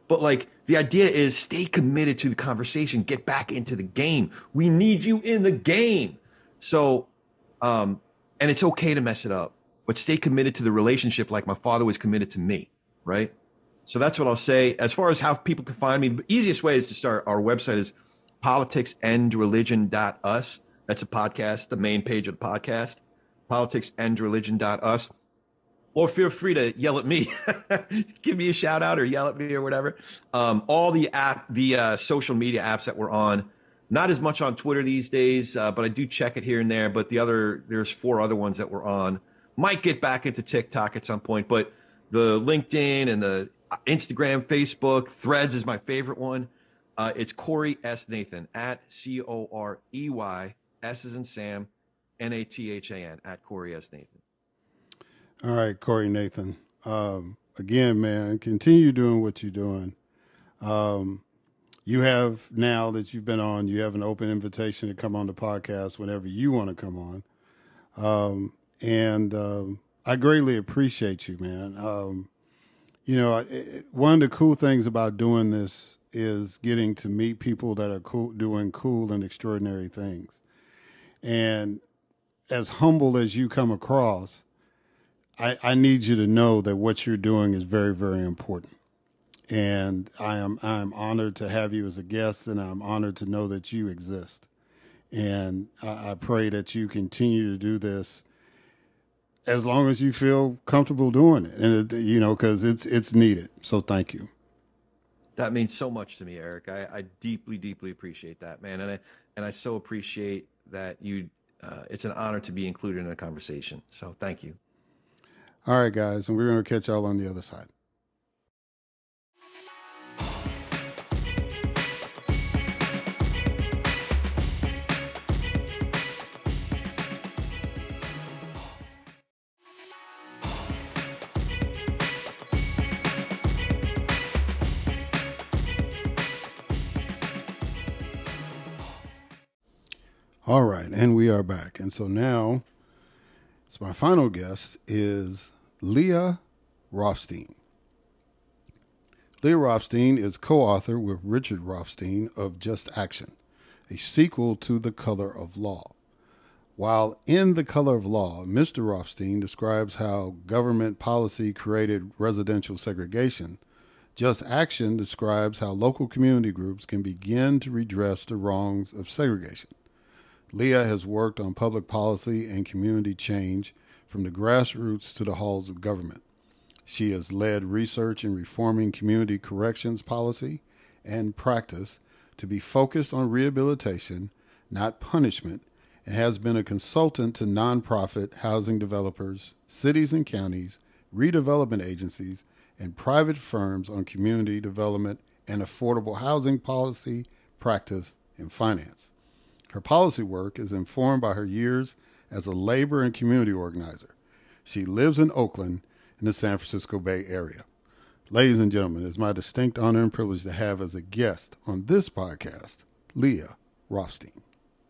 But like the idea is stay committed to the conversation, get back into the game. We need you in the game. So, um, and it's okay to mess it up, but stay committed to the relationship like my father was committed to me, right? So that's what I'll say. As far as how people can find me, the easiest way is to start. Our website is politics end religion dot u s. That's a podcast, the main page of the podcast, politics end religion dot u s. Or feel free to yell at me, give me a shout out or yell at me or whatever. Um, all the app, the uh, social media apps that we're on, not as much on Twitter these days, uh, but I do check it here and there. But the other, there's four other ones that we're on. Might get back into TikTok at some point, but the LinkedIn and the Instagram, Facebook, Threads is my favorite one. Uh, it's Corey S. Nathan at C O R E Y, S as in Sam, N A T H A N, at Corey S. Nathan. All right, Corey Nathan. Um, again, man, continue doing what you're doing. Um, you have, now that you've been on, you have an open invitation to come on the podcast whenever you want to come on. Um, and um, I greatly appreciate you, man. Um, you know, it, one of the cool things about doing this is getting to meet people that are cool, doing cool and extraordinary things. And as humble as you come across, I, I need you to know that what you're doing is very, very important. And I am I am honored to have you as a guest, and I'm honored to know that you exist. And I, I pray that you continue to do this as long as you feel comfortable doing it, and it, you know, because it's it's needed. So thank you. That means so much to me, Eric. I, I deeply, deeply appreciate that, man, and I and I so appreciate that you. Uh, it's an honor to be included in a conversation. So thank you. All right, guys, and we're going to catch y'all on the other side. All right, and we are back. And so now, so my final guest is Leah Rothstein. Leah Rothstein is co-author with Richard Rothstein of Just Action, a sequel to The Color of Law. While in The Color of Law, Mister Rothstein describes how government policy created residential segregation. Just Action describes how local community groups can begin to redress the wrongs of segregation. Leah has worked on public policy and community change from the grassroots to the halls of government. She has led research in reforming community corrections policy and practice to be focused on rehabilitation, not punishment, and has been a consultant to nonprofit housing developers, cities and counties, redevelopment agencies, and private firms on community development and affordable housing policy, practice, and finance. Her policy work is informed by her years as a labor and community organizer. She lives in Oakland in the San Francisco Bay Area. Ladies and gentlemen, it's my distinct honor and privilege to have as a guest on this podcast, Leah Rothstein.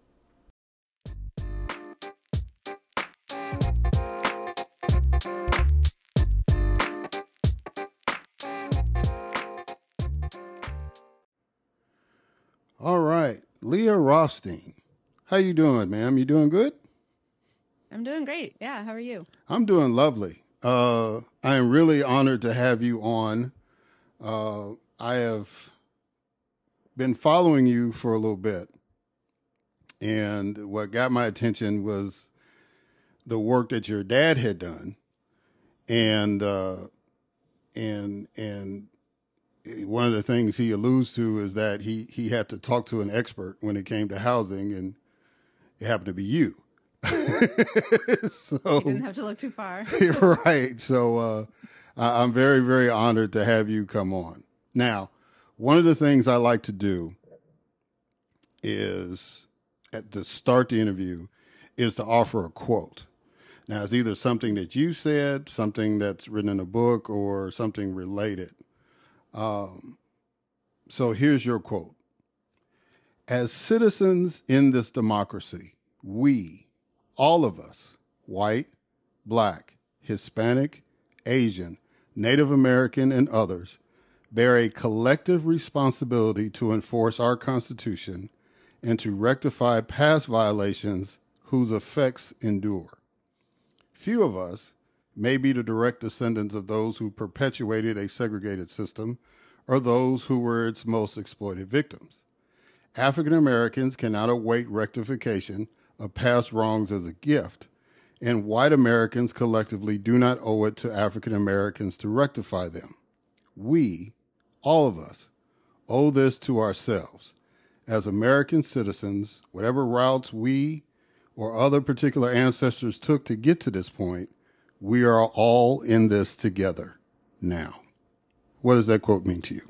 All right, Leah Rothstein. How you doing, ma'am? You doing good? I'm doing great. Yeah, how are you? I'm doing lovely. Uh, I am really honored to have you on. Uh, I have been following you for a little bit, and what got my attention was the work that your dad had done, and uh, and and one of the things he alludes to is that he he had to talk to an expert when it came to housing, and it happened to be you. So you didn't have to look too far. Right. So uh, I'm very, very honored to have you come on. Now, one of the things I like to do is, at to start the interview, is to offer a quote. Now, it's either something that you said, something that's written in a book, or something related. Um, so here's your quote. As citizens in this democracy, we, all of us, white, black, Hispanic, Asian, Native American, and others, bear a collective responsibility to enforce our Constitution and to rectify past violations whose effects endure. Few of us may be the direct descendants of those who perpetuated a segregated system or those who were its most exploited victims. African Americans cannot await rectification of past wrongs as a gift, and white Americans collectively do not owe it to African Americans to rectify them. We, all of us, owe this to ourselves. As American citizens, whatever routes we or other particular ancestors took to get to this point, we are all in this together now. What does that quote mean to you?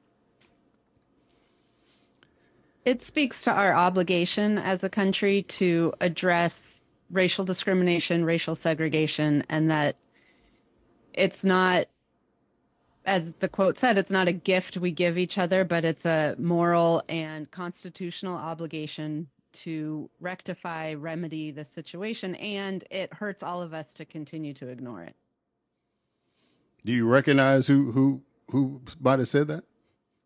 It speaks to our obligation as a country to address racial discrimination, racial segregation, and that it's not, as the quote said, it's not a gift we give each other, but it's a moral and constitutional obligation to rectify, remedy the situation, and it hurts all of us to continue to ignore it. Do you recognize who who who might have said that?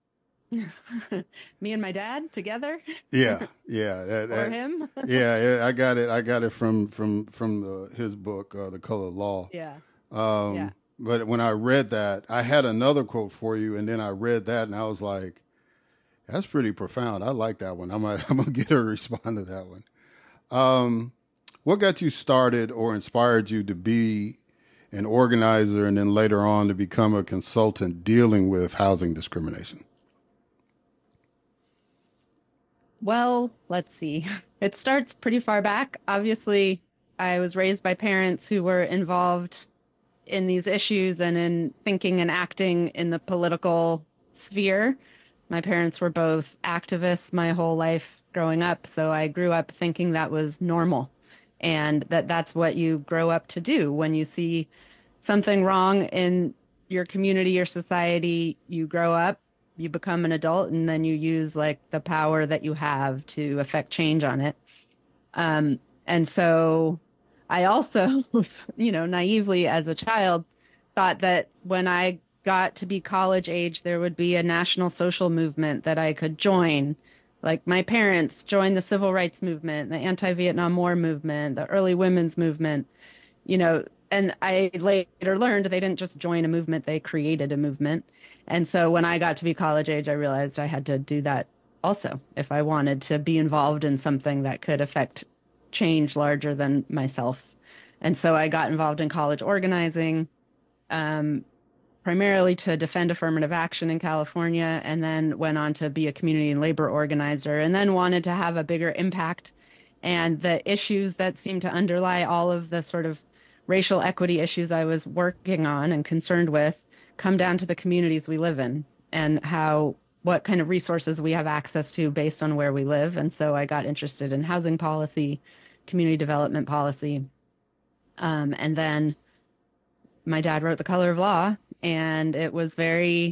Me and my dad together? Yeah, yeah. That, or that, him? yeah, I got it. I got it from from from the, his book, uh, The Color of Law. Yeah. Um, yeah. But when I read that, I had another quote for you, and then I read that, and I was like, "That's pretty profound. I like that one. I'm gonna, I'm gonna get her to respond to that one." Um, what got you started or inspired you to be an organizer, and then later on to become a consultant dealing with housing discrimination? Well, let's see. It starts pretty far back. Obviously, I was raised by parents who were involved in these issues and in thinking and acting in the political sphere. My parents were both activists my whole life growing up, so I grew up thinking that was normal and that that's what you grow up to do. When you see something wrong in your community or society, you grow up, you become an adult, and then you use like the power that you have to affect change on it. Um, and so I also, you know, naively as a child, thought that when I got to be college age, there would be a national social movement that I could join. Like my parents joined the civil rights movement, the anti-Vietnam War movement, the early women's movement, you know, and I later learned they didn't just join a movement, they created a movement. And so when I got to be college age, I realized I had to do that also if I wanted to be involved in something that could affect change larger than myself. And so I got involved in college organizing, um, primarily to defend affirmative action in California, and then went on to be a community and labor organizer, and then wanted to have a bigger impact. And the issues that seemed to underlie all of the sort of racial equity issues I was working on and concerned with come down to the communities we live in and how, what kind of resources we have access to based on where we live. And so I got interested in housing policy, community development policy. Um, and then my dad wrote The Color of Law, and it was very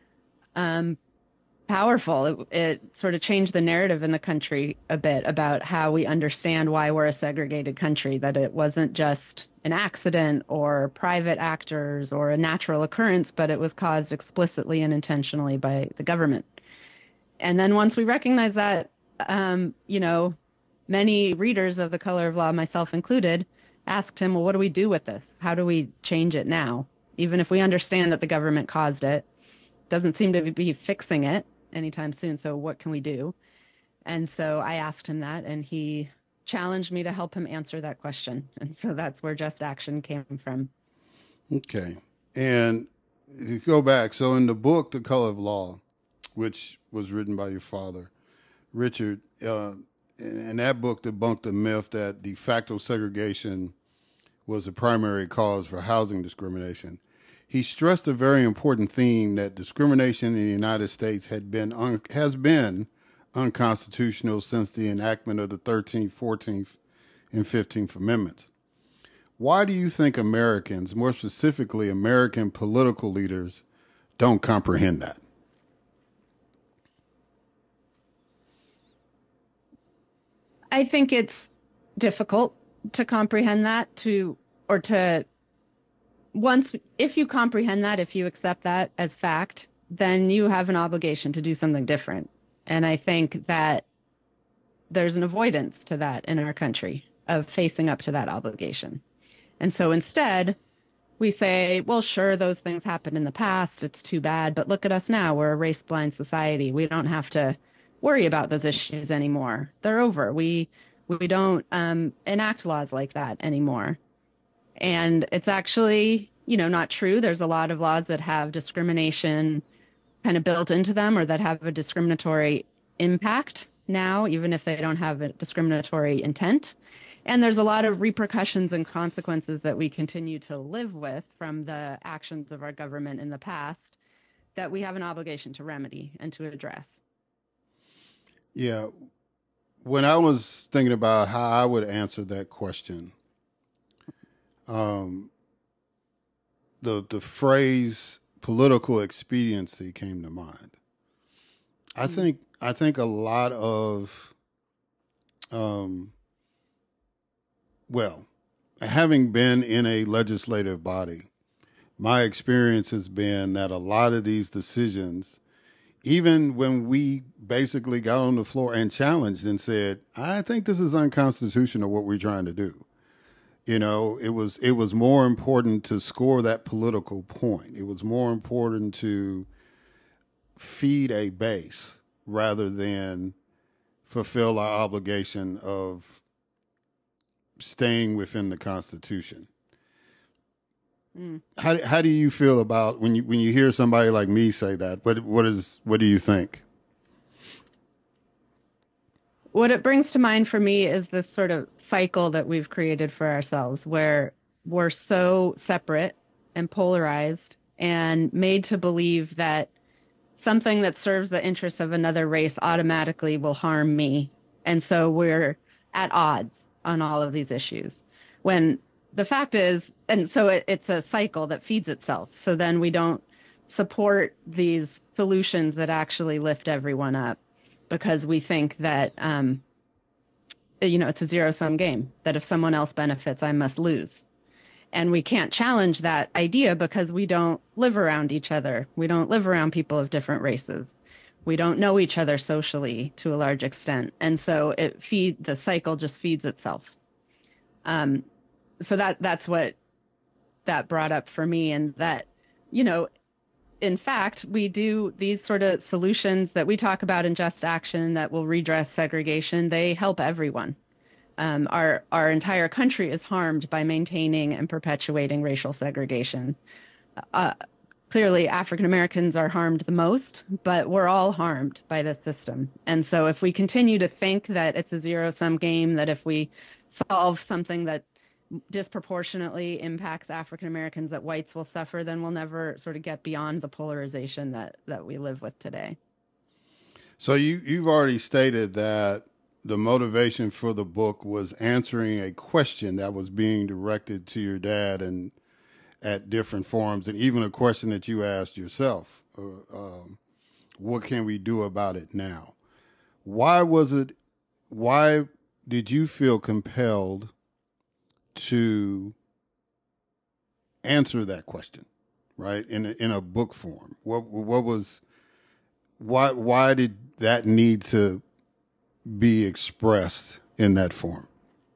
um, powerful. It, it sort of changed the narrative in the country a bit about how we understand why we're a segregated country, that it wasn't just an accident or private actors or a natural occurrence, but it was caused explicitly and intentionally by the government. And then once we recognized that, um, you know, many readers of The Color of Law, myself included, asked him, well, what do we do with this? How do we change it now? Even if we understand that the government caused it, doesn't seem to be fixing it anytime soon. So what can we do? And so I asked him that, and he challenged me to help him answer that question. And so that's where Just Action came from. Okay. And to go back, so in the book, The Color of Law, which was written by your father, Richard, uh, and that book debunked the myth that de facto segregation was the primary cause for housing discrimination. He stressed a very important theme that discrimination in the United States had been un- has been unconstitutional since the enactment of the thirteenth, fourteenth, and fifteenth Amendments. Why do you think Americans, more specifically American political leaders, don't comprehend that? I think it's difficult to comprehend that, to or to once if you comprehend that, if you accept that as fact, then you have an obligation to do something different. And I think that there's an avoidance to that in our country of facing up to that obligation. And so instead, we say, well, sure, those things happened in the past. It's too bad. But look at us now. We're a race-blind society. We don't have to worry about those issues anymore. They're over. We we don't um, enact laws like that anymore. And it's actually, you know, not true. There's a lot of laws that have discrimination kind of built into them, or that have a discriminatory impact now, even if they don't have a discriminatory intent. And there's a lot of repercussions and consequences that we continue to live with from the actions of our government in the past that we have an obligation to remedy and to address. Yeah. When I was thinking about how I would answer that question, um, the the phrase political expediency came to mind. I mm-hmm. think I think a lot of um, well, having been in a legislative body, my experience has been that a lot of these decisions, even when we basically got on the floor and challenged and said, I think this is unconstitutional what we're trying to do. You know, it was it was more important to score that political point. It was more important to feed a base rather than fulfill our obligation of staying within the Constitution. Mm. How how do you feel about when you when you hear somebody like me say that? What what is what do you think? What it brings to mind for me is this sort of cycle that we've created for ourselves, where we're so separate and polarized and made to believe that something that serves the interests of another race automatically will harm me. And so we're at odds on all of these issues. When the fact is, and so it, it's a cycle that feeds itself. So then we don't support these solutions that actually lift everyone up, because we think that, um, you know, it's a zero-sum game, that if someone else benefits, I must lose. And we can't challenge that idea because we don't live around each other. We don't live around people of different races. We don't know each other socially to a large extent. And so it feed the cycle just feeds itself. Um, so that that's what that brought up for me. And that, you know, in fact, we do these sort of solutions that we talk about in Just Action that will redress segregation. They help everyone. Um, our our entire country is harmed by maintaining and perpetuating racial segregation. Uh, clearly, African Americans are harmed the most, but we're all harmed by this system. And so if we continue to think that it's a zero-sum game, that if we solve something that disproportionately impacts African Americans, that whites will suffer, then we'll never sort of get beyond the polarization that, that we live with today. So you, you've already stated that the motivation for the book was answering a question that was being directed to your dad and at different forums, and even a question that you asked yourself. Uh, um, what can we do about it now? Why was it, why did you feel compelled to answer that question, right? In a, in a book form? What, what was, why, why did that need to be expressed in that form?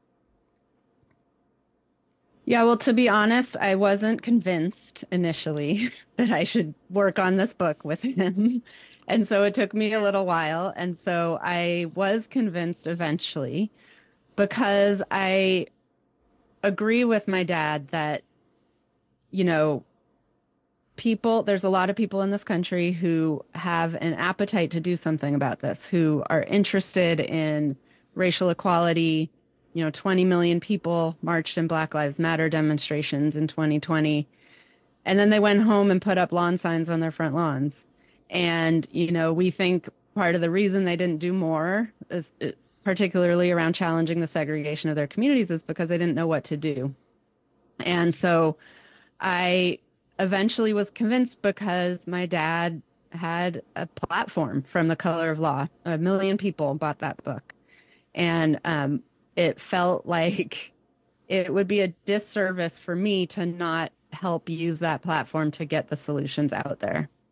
Yeah, well, to be honest, I wasn't convinced initially that I should work on this book with him. And so it took me a little while. And so I was convinced eventually, because I agree with my dad that, you know, people, there's a lot of people in this country who have an appetite to do something about this, who are interested in racial equality. You know, twenty million people marched in Black Lives Matter demonstrations in twenty twenty. And then they went home and put up lawn signs on their front lawns. And, you know, we think part of the reason they didn't do more, is, particularly around challenging the segregation of their communities, is because they didn't know what to do. And so I eventually was convinced, because my dad had a platform from The Color of Law. A million people bought that book. And um, it felt like it would be a disservice for me to not help use that platform to get the solutions out there.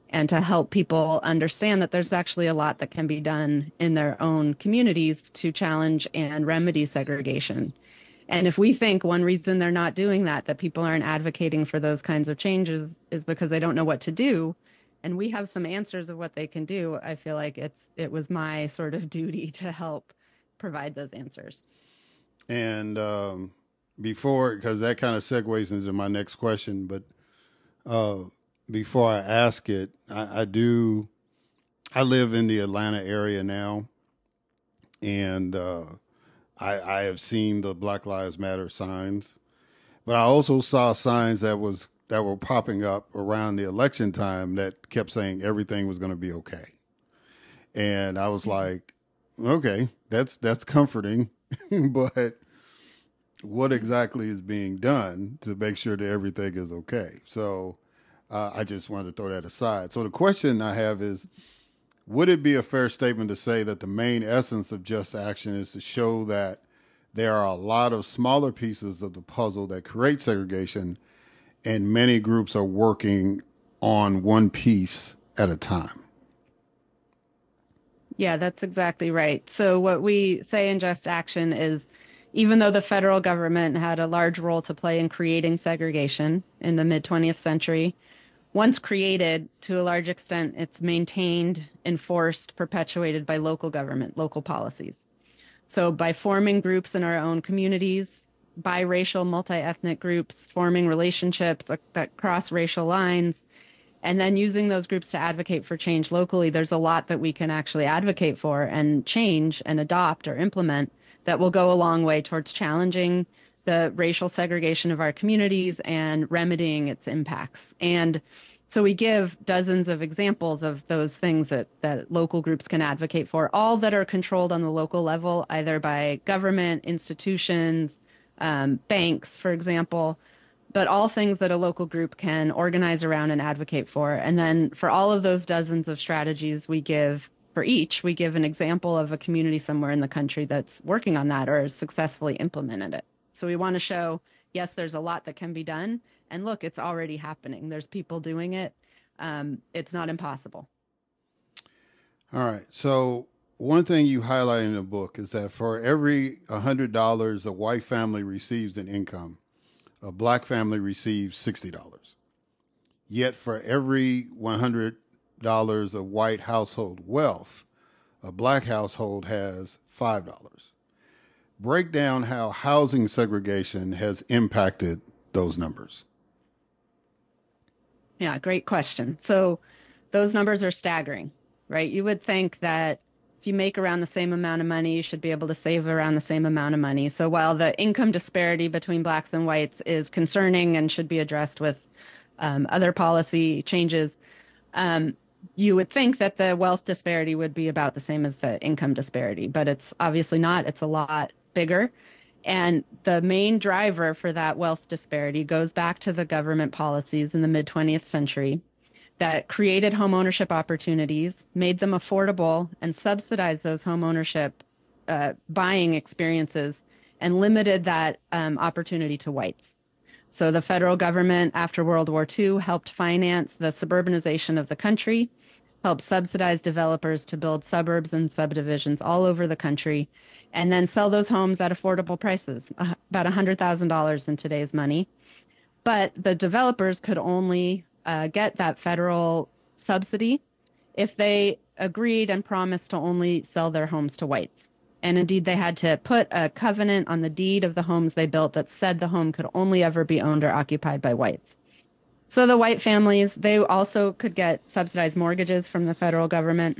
and to help people understand that there's actually a lot that can be done in their own communities to challenge and remedy segregation. And if we think one reason they're not doing that, that people aren't advocating for those kinds of changes, is because they don't know what to do, and we have some answers of what they can do, I feel like it's it was my sort of duty to help provide those answers. And um, before, because that kind of segues into my next question, but uh, before I ask it, I, I do, I live in the Atlanta area now, and uh, I, I have seen the Black Lives Matter signs, but I also saw signs that was that were popping up around the election time that kept saying everything was going to be okay. And I was like, okay, that's that's comforting, but what exactly is being done to make sure that everything is okay? So uh, I just wanted to throw that aside. So the question I have is, would it be a fair statement to say that the main essence of Just Action is to show that there are a lot of smaller pieces of the puzzle that create segregation, and many groups are working on one piece at a time? Yeah, that's exactly right. So what we say in Just Action is, even though the federal government had a large role to play in creating segregation in the mid-twentieth century, once created, to a large extent, it's maintained, enforced, perpetuated by local government, local policies. So by forming groups in our own communities, biracial, multi-ethnic groups, forming relationships that cross racial lines, and then using those groups to advocate for change locally, there's a lot that we can actually advocate for and change and adopt or implement that will go a long way towards challenging the racial segregation of our communities and remedying its impacts. And so we give dozens of examples of those things that, that local groups can advocate for, all that are controlled on the local level, either by government, institutions, um, banks, for example, but all things that a local group can organize around and advocate for. And then for all of those dozens of strategies we give, for each, we give an example of a community somewhere in the country that's working on that or has successfully implemented it. So we want to show, yes, there's a lot that can be done. And look, it's already happening. There's people doing it. Um, it's not impossible. All right. So one thing you highlight in the book is that for every one hundred dollars a white family receives in income, a black family receives sixty dollars. Yet for every one hundred dollars of white household wealth, a black household has five dollars. Break down how housing segregation has impacted those numbers. Yeah, great question. So those numbers are staggering, right? You would think that if you make around the same amount of money, you should be able to save around the same amount of money. So while the income disparity between blacks and whites is concerning and should be addressed with um, other policy changes, um, you would think that the wealth disparity would be about the same as the income disparity, but it's obviously not. It's a lot bigger. And the main driver for that wealth disparity goes back to the government policies in the mid-twentieth century that created home ownership opportunities, made them affordable, and subsidized those home ownership uh, buying experiences, and limited that um, opportunity to whites. So the federal government after World War Two helped finance the suburbanization of the country, helped subsidize developers to build suburbs and subdivisions all over the country, and then sell those homes at affordable prices, uh, about one hundred thousand dollars in today's money. But the developers could only uh, get that federal subsidy if they agreed and promised to only sell their homes to whites. And indeed, they had to put a covenant on the deed of the homes they built that said the home could only ever be owned or occupied by whites. So the white families, they also could get subsidized mortgages from the federal government.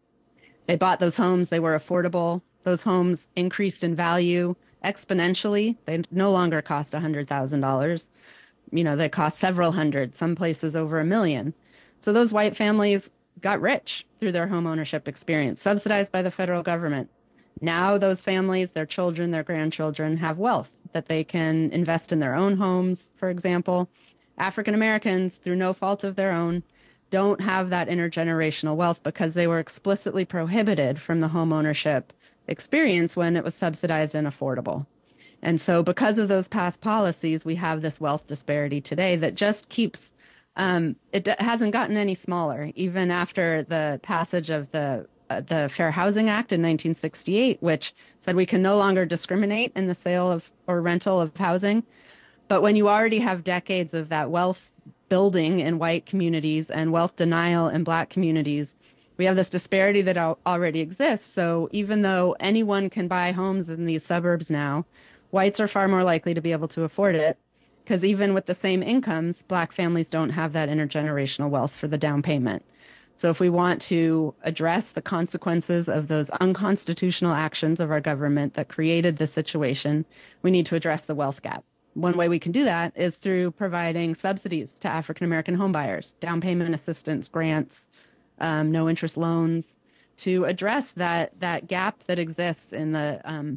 They bought those homes. They were affordable. Those homes increased in value exponentially. They no longer cost one hundred thousand dollars. You know, they cost several hundred, some places over a million. So those white families got rich through their home ownership experience, subsidized by the federal government. Now those families, their children, their grandchildren have wealth that they can invest in their own homes, for example. African Americans, through no fault of their own, don't have that intergenerational wealth because they were explicitly prohibited from the home ownership experience when it was subsidized and affordable. And so because of those past policies, we have this wealth disparity today that just keeps Um, it d- hasn't gotten any smaller, even after the passage of the uh, the Fair Housing Act in nineteen sixty-eight, which said we can no longer discriminate in the sale of or rental of housing. But when you already have decades of that wealth building in white communities and wealth denial in black communities, we have this disparity that al- already exists. So even though anyone can buy homes in these suburbs now, whites are far more likely to be able to afford it, because even with the same incomes, black families don't have that intergenerational wealth for the down payment. So if we want to address the consequences of those unconstitutional actions of our government that created this situation, we need to address the wealth gap. One way we can do that is through providing subsidies to African American homebuyers, down payment assistance, grants, um, no interest loans, to address that that gap that exists in the um,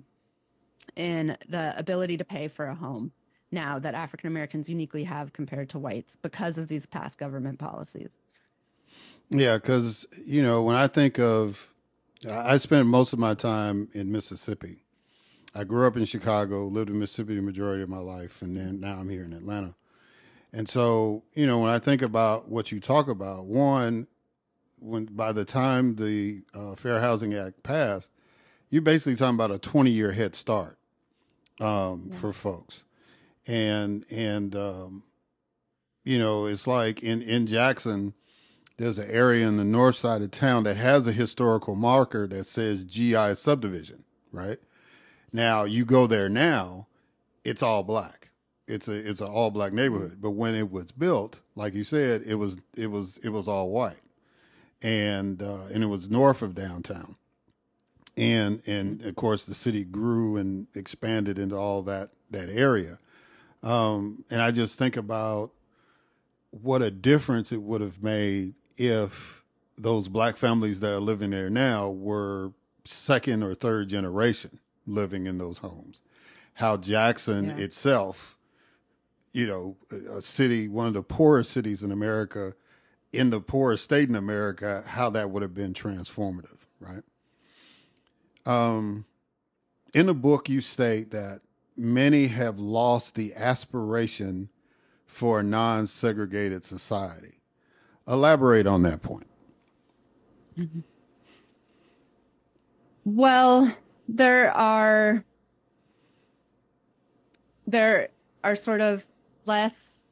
in the ability to pay for a home now that African Americans uniquely have compared to whites because of these past government policies. Yeah, because, you know, when I think of, I spent most of my time in Mississippi. I grew up in Chicago, lived in Mississippi the majority of my life, and then now I'm here in Atlanta. And so, you know, when I think about what you talk about, one, when by the time the uh, Fair Housing Act passed, you're basically talking about a twenty-year head start um, yeah. for folks. And, and um, you know, it's like in, in Jackson, there's an area in the north side of town that has a historical marker that says G I subdivision, right? Now, you go there now, it's all black. It's a it's an all black neighborhood. But when it was built, like you said, it was it was it was all white, and uh, and it was north of downtown, and and of course the city grew and expanded into all that that area, um, and I just think about what a difference it would have made if those black families that are living there now were second or third generation living in those homes. How Jackson yeah. itself, you know, a city, one of the poorest cities in America, in the poorest state in America, how that would have been transformative, right? Um, in the book, you state that many have lost the aspiration for a non-segregated society. Elaborate on that point. Mm-hmm. Well, there are there are sort of less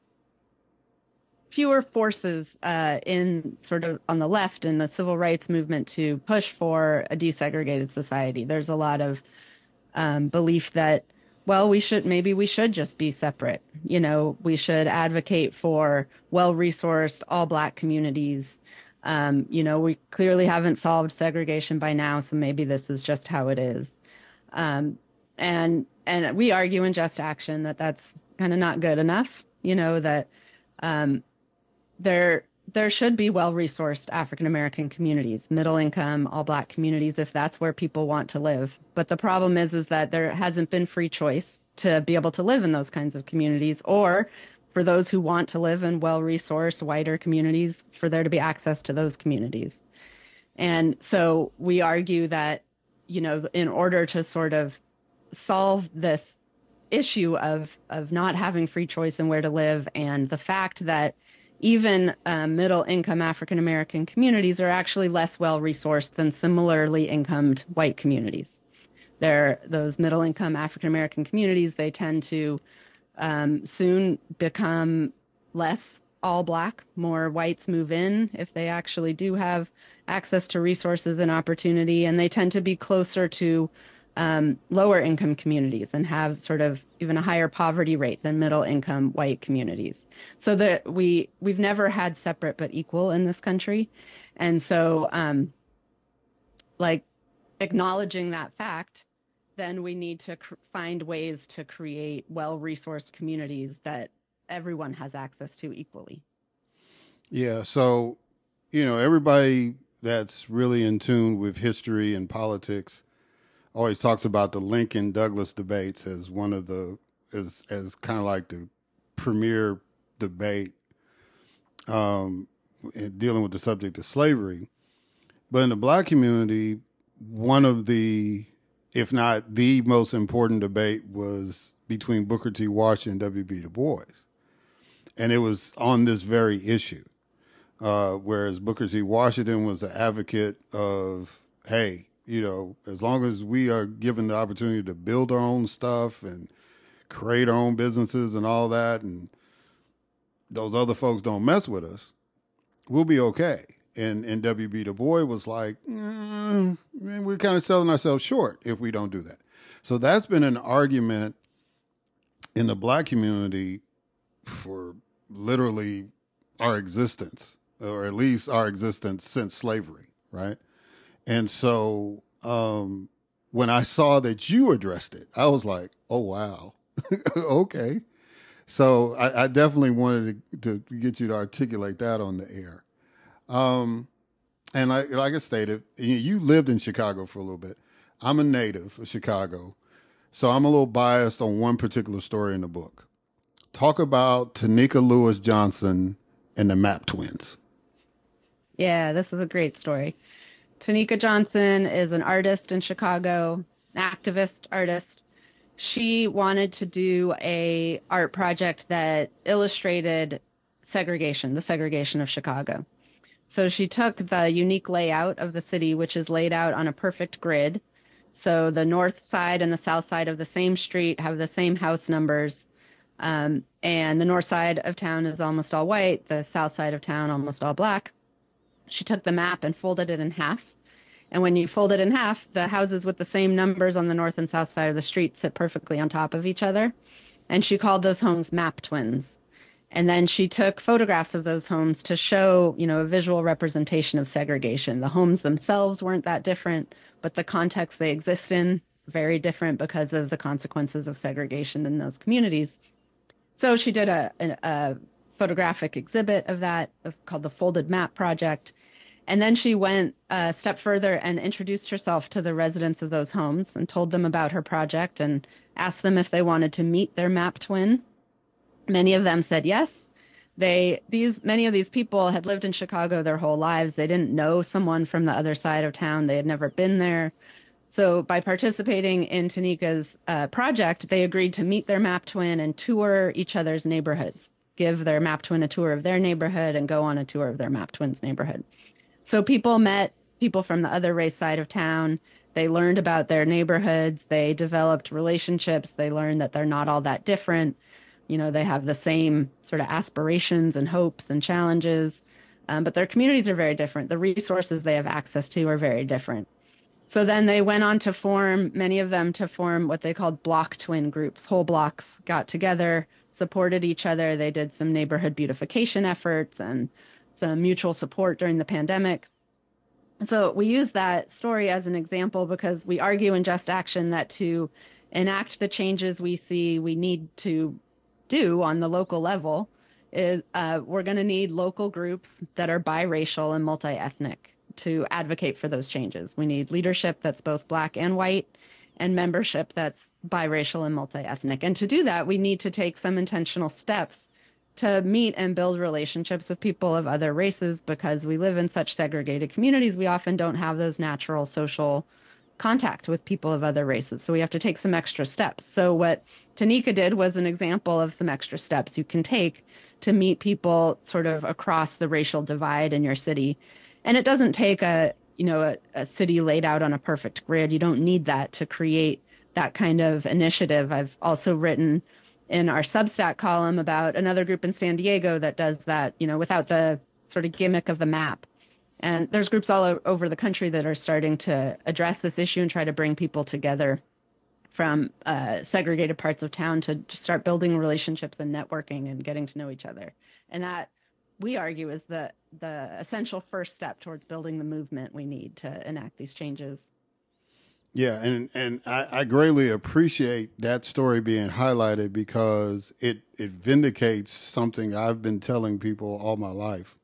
fewer forces uh, in sort of on the left in the civil rights movement to push for a desegregated society. There's a lot of um, belief that, well, we should maybe we should just be separate. You know, we should advocate for well-resourced all black communities. Um, you know, we clearly haven't solved segregation by now, so maybe this is just how it is. Um, and and we argue in Just Action that that's kind of not good enough. You know, that um, there there should be well-resourced African American communities, middle income, all black communities, if that's where people want to live. But the problem is, is that there hasn't been free choice to be able to live in those kinds of communities, or for those who want to live in well-resourced, wider communities, for there to be access to those communities. And so we argue that, you know, in order to sort of solve this issue of of not having free choice in where to live, and the fact that even uh, middle-income African-American communities are actually less well-resourced than similarly incomed white communities. They're, those middle-income African-American communities, they tend to um, soon become less all-black. More whites move in if they actually do have access to resources and opportunity, and they tend to be closer to um, lower-income communities and have sort of even a higher poverty rate than middle-income white communities. So that we we've never had separate but equal in this country, and so um, like acknowledging that fact, then we need to cr- find ways to create well-resourced communities that everyone has access to equally. Yeah. So, you know, everybody that's really in tune with history and politics always talks about the Lincoln Douglas debates as one of the, as, as kind of like the premier debate um, in dealing with the subject of slavery. But in the black community, one of the, if not the most important debate was between Booker T. Washington and W B. Du Bois. and it was on this very issue. Uh, whereas Booker T. Washington was an advocate of, hey, you know, as long as we are given the opportunity to build our own stuff and create our own businesses and all that, and those other folks don't mess with us, we'll be okay. And and W B Du Bois was like, mm, we're kind of selling ourselves short if we don't do that. So that's been an argument in the black community for literally our existence, or at least our existence since slavery, right? And so um, when I saw that you addressed it, I was like, oh, wow. Okay. So I, I definitely wanted to, to get you to articulate that on the air. Um, and like, like I stated, you, you lived in Chicago for a little bit. I'm a native of Chicago, so I'm a little biased on one particular story in the book. Talk about Tanika Lewis Johnson and the Map Twins. Yeah, this is a great story. Tanika Johnson is an artist in Chicago, an activist artist. She wanted to do a art project that illustrated segregation, the segregation of Chicago. So she took the unique layout of the city, which is laid out on a perfect grid. So the north side and the south side of the same street have the same house numbers. Um, and the north side of town is almost all white, the south side of town almost all black. She took the map and folded it in half. And when you fold it in half, the houses with the same numbers on the north and south side of the street sit perfectly on top of each other. And she called those homes map twins. And then she took photographs of those homes to show, you know, a visual representation of segregation. The homes themselves weren't that different, but the context they exist in, very different because of the consequences of segregation in those communities. So she did a, a, a photographic exhibit of that of, called the Folded Map Project. And then she went a step further and introduced herself to the residents of those homes and told them about her project and asked them if they wanted to meet their map twin. Many of them said yes. They these many of these people had lived in Chicago their whole lives. They didn't know someone from the other side of town. They had never been there. So by participating in Tanika's uh, project, they agreed to meet their map twin and tour each other's neighborhoods, give their map twin a tour of their neighborhood and go on a tour of their map twin's neighborhood. So people met people from the other race side of town. They learned about their neighborhoods. They developed relationships. They learned that they're not all that different. You know, they have the same sort of aspirations and hopes and challenges, um, but their communities are very different. The resources they have access to are very different. So then they went on to form, many of them to form what they called block twin groups. Whole blocks got together, supported each other. They did some neighborhood beautification efforts and some mutual support during the pandemic. So we use that story as an example because we argue in Just Action that to enact the changes we see we need to do on the local level, is uh, we're going to need local groups that are biracial and multi-ethnic to advocate for those changes. We need leadership that's both black and white and membership that's biracial and multi-ethnic. And to do that, we need to take some intentional steps to meet and build relationships with people of other races because we live in such segregated communities. We often don't have those natural social contact with people of other races. So we have to take some extra steps. So what Tanika did was an example of some extra steps you can take to meet people sort of across the racial divide in your city. And it doesn't take a, you know, a, a city laid out on a perfect grid. You don't need that to create that kind of initiative. I've also written in our Substack column about another group in San Diego that does that, you know, without the sort of gimmick of the map. And there's groups all over the country that are starting to address this issue and try to bring people together from uh, segregated parts of town to just start building relationships and networking and getting to know each other. And that, we argue, is the the essential first step towards building the movement we need to enact these changes. Yeah, and and I, I greatly appreciate that story being highlighted because it, it vindicates something I've been telling people all my life,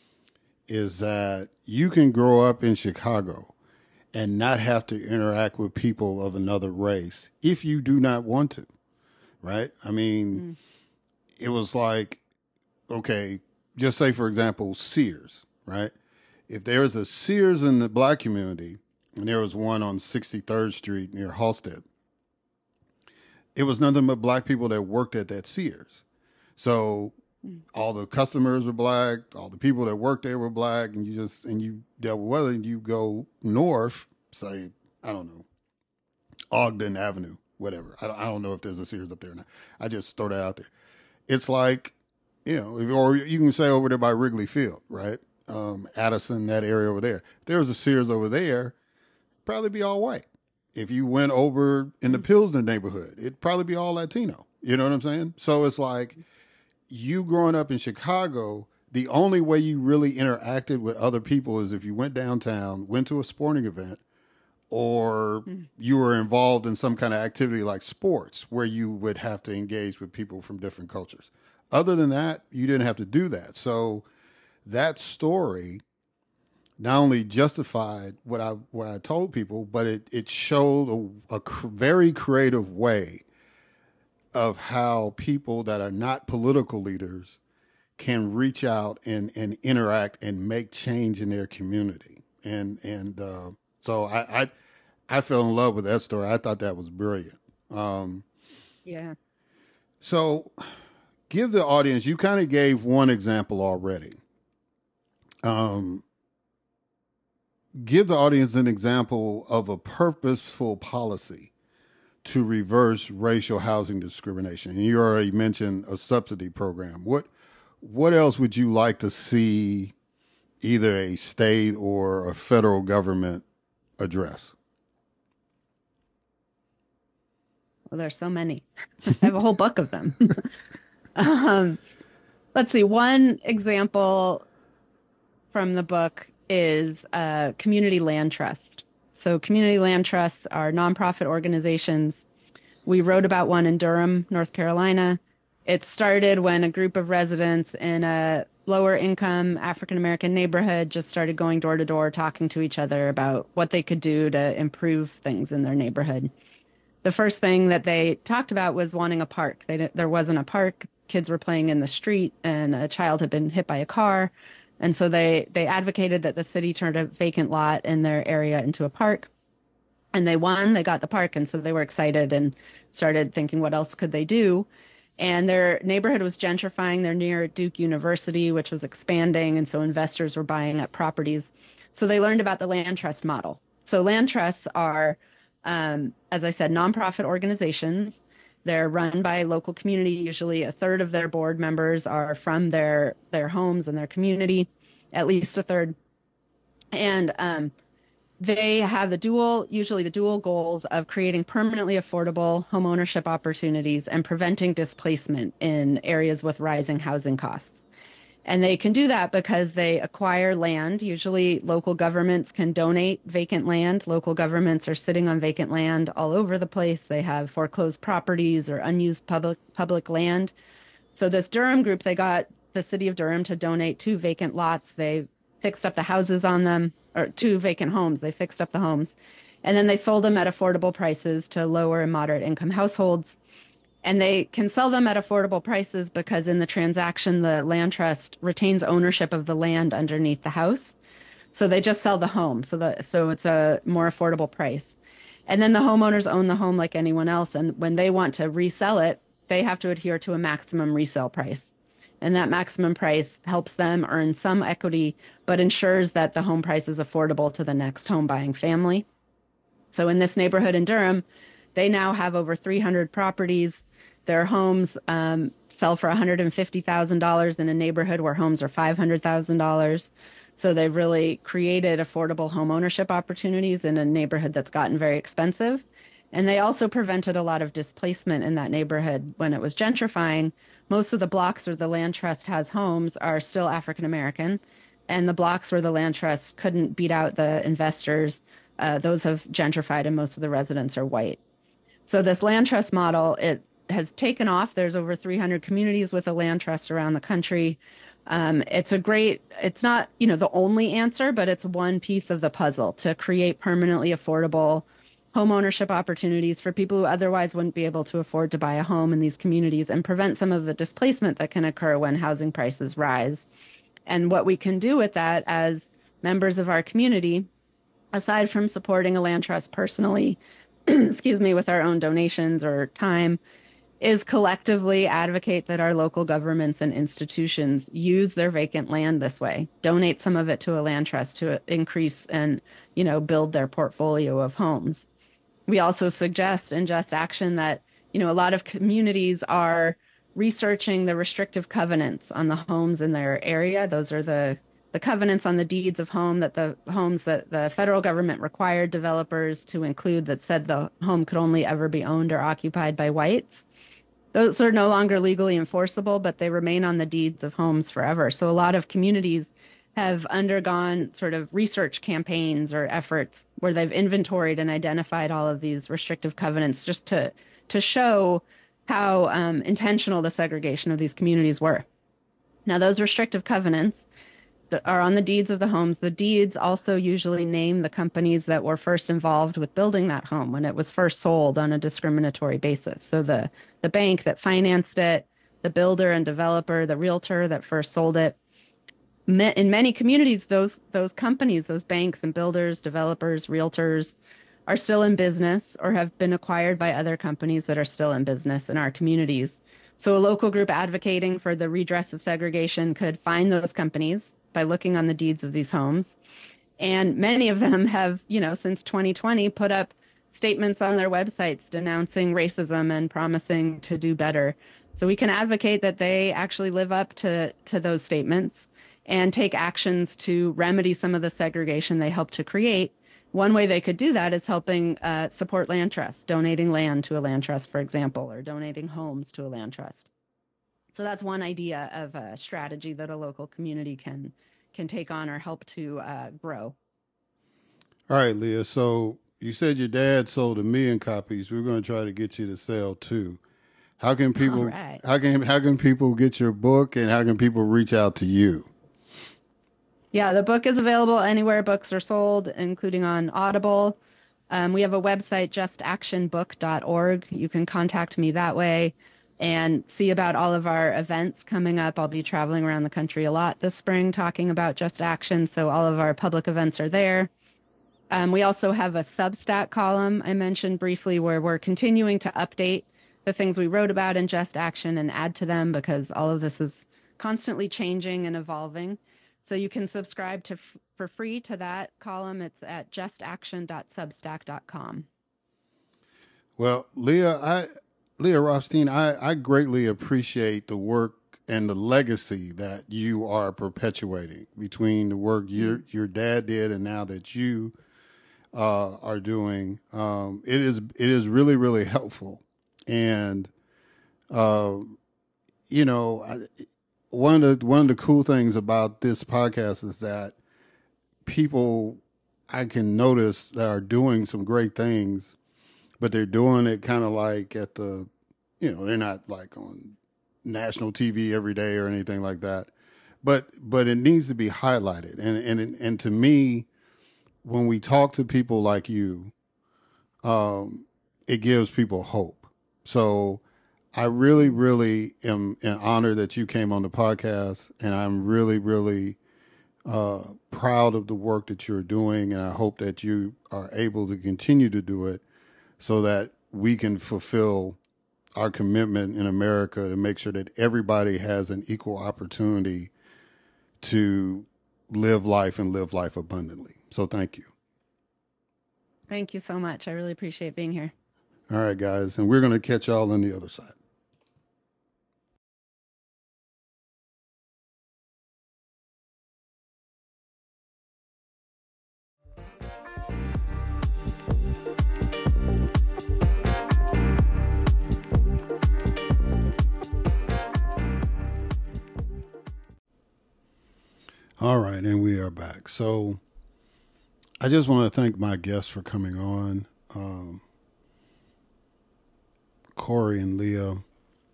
is that you can grow up in Chicago and not have to interact with people of another race if you do not want to, right? I mean, mm. it was like, okay, just say, for example, Sears, right? If there was a Sears in the black community, and there was one on sixty-third Street near Halstead, it was nothing but black people that worked at that Sears. So All the customers were black, all the people that worked there were black, and you just, and you dealt with weather, and you go north, say, I don't know, Ogden Avenue, whatever. I don't, I don't know if there's a Sears up there or not. I just throw that out there. It's like, you know, or you can say over there by Wrigley Field, right? Um, Addison, that area over there. If there was a Sears over there, probably be all white. If you went over in the Pilsner neighborhood, it'd probably be all Latino. You know what I'm saying? So it's like, you growing up in Chicago, the only way you really interacted with other people is if you went downtown, went to a sporting event, or mm. you were involved in some kind of activity like sports where you would have to engage with people from different cultures. Other than that, you didn't have to do that. So that story not only justified what I what I told people, but it, it showed a, a cr- very creative way of how people that are not political leaders can reach out and, and interact and make change in their community. And and uh, so I, I I fell in love with that story. I thought that was brilliant. Um, yeah. So give the audience, you kind of gave one example already. Um, give the audience an example of a purposeful policy to reverse racial housing discrimination. And you already mentioned a subsidy program. What what else would you like to see either a state or a federal government address? Well, there's so many. I have a whole book of them. um, let's see. One example from the book is uh, community land trust. So community land trusts are nonprofit organizations. We wrote about one in Durham, North Carolina. It started when a group of residents in a lower income African-American neighborhood just started going door to door, talking to each other about what they could do to improve things in their neighborhood. The first thing that they talked about was wanting a park. They, there wasn't a park. Kids were playing in the street, and a child had been hit by a car. And so they, they advocated that the city turned a vacant lot in their area into a park. And they won, they got the park. And so they were excited and started thinking, what else could they do? And their neighborhood was gentrifying. They're near Duke University, which was expanding. And so investors were buying up properties. So they learned about the land trust model. So land trusts are, um, as I said, nonprofit organizations. They're run by a local community. Usually a third of their board members are from their, their homes and their community, at least a third. And um, they have the dual, usually the dual goals of creating permanently affordable homeownership opportunities and preventing displacement in areas with rising housing costs. And they can do that because they acquire land. Usually local governments can donate vacant land. Local governments are sitting on vacant land all over the place. They have foreclosed properties or unused public public land. So this Durham group, they got the city of Durham to donate two vacant lots. They fixed up the houses on them, or two vacant homes. They fixed up the homes. And then they sold them at affordable prices to lower and moderate income households. And they can sell them at affordable prices because in the transaction, the land trust retains ownership of the land underneath the house. So they just sell the home. So the, so it's a more affordable price. And then the homeowners own the home like anyone else. And when they want to resell it, they have to adhere to a maximum resale price. And that maximum price helps them earn some equity, but ensures that the home price is affordable to the next home buying family. So in this neighborhood in Durham, they now have over three hundred properties. Their homes um, sell for one hundred fifty thousand dollars in a neighborhood where homes are five hundred thousand dollars. So they've really created affordable home ownership opportunities in a neighborhood that's gotten very expensive. And they also prevented a lot of displacement in that neighborhood when it was gentrifying. Most of the blocks where the land trust has homes are still African American, and the blocks where the land trust couldn't beat out the investors, uh, those have gentrified and most of the residents are white. So this land trust model, it has taken off. There's over three hundred communities with a land trust around the country. Um, it's a great, it's not, you know, the only answer, but it's one piece of the puzzle to create permanently affordable home ownership opportunities for people who otherwise wouldn't be able to afford to buy a home in these communities and prevent some of the displacement that can occur when housing prices rise. And what we can do with that as members of our community, aside from supporting a land trust personally, excuse me, with our own donations or time, is collectively advocate that our local governments and institutions use their vacant land this way, donate some of it to a land trust to increase and, you know, build their portfolio of homes. We also suggest in Just Action that, you know, a lot of communities are researching the restrictive covenants on the homes in their area. Those are the the covenants on the deeds of home that the homes that the federal government required developers to include that said the home could only ever be owned or occupied by whites. Those are no longer legally enforceable, but they remain on the deeds of homes forever. So a lot of communities have undergone sort of research campaigns or efforts where they've inventoried and identified all of these restrictive covenants just to to show how um, intentional the segregation of these communities were. Now, those restrictive covenants are on the deeds of the homes. The deeds also usually name the companies that were first involved with building that home when it was first sold on a discriminatory basis. So the, the bank that financed it, the builder and developer, the realtor that first sold it. In many communities, those those companies, those banks and builders, developers, realtors are still in business or have been acquired by other companies that are still in business in our communities. So a local group advocating for the redress of segregation could find those companies by looking on the deeds of these homes. And many of them have, you know, since twenty twenty put up statements on their websites denouncing racism and promising to do better. So we can advocate that they actually live up to, to those statements and take actions to remedy some of the segregation they helped to create. One way they could do that is helping uh, support land trusts, donating land to a land trust, for example, or donating homes to a land trust. So that's one idea of a strategy that a local community can can take on or help to uh, grow. All right, Leah. So you said your dad sold a million copies. We're going to try to get you to sell two. How can people? Right. How can how can people get your book, and how can people reach out to you? Yeah, the book is available anywhere books are sold, including on Audible. Um, we have a website, just action book dot org. You can contact me that way and see about all of our events coming up. I'll be traveling around the country a lot this spring talking about Just Action, so all of our public events are there. Um, we also have a Substack column I mentioned briefly where we're continuing to update the things we wrote about in Just Action and add to them because all of this is constantly changing and evolving. So you can subscribe to for free to that column. It's at just action dot substack dot com. Well, Leah, I Leah Rothstein, I, I greatly appreciate the work and the legacy that you are perpetuating between the work your your dad did and now that you uh, are doing. Um, it is it is really really helpful, and uh, you know. I, One of the one of the cool things about this podcast is that people I can notice that are doing some great things, but they're doing it kind of like at the, you know, they're not like on national T V every day or anything like that. But but it needs to be highlighted, and and and to me, when we talk to people like you, um, it gives people hope. So. I really, really am, am honored that you came on the podcast, and I'm really, really uh, proud of the work that you're doing, and I hope that you are able to continue to do it so that we can fulfill our commitment in America to make sure that everybody has an equal opportunity to live life and live life abundantly. So thank you. Thank you so much. I really appreciate being here. All right, guys, and we're going to catch y'all on the other side. All right, and we are back. So I just want to thank my guests for coming on, um, Corey and Leah.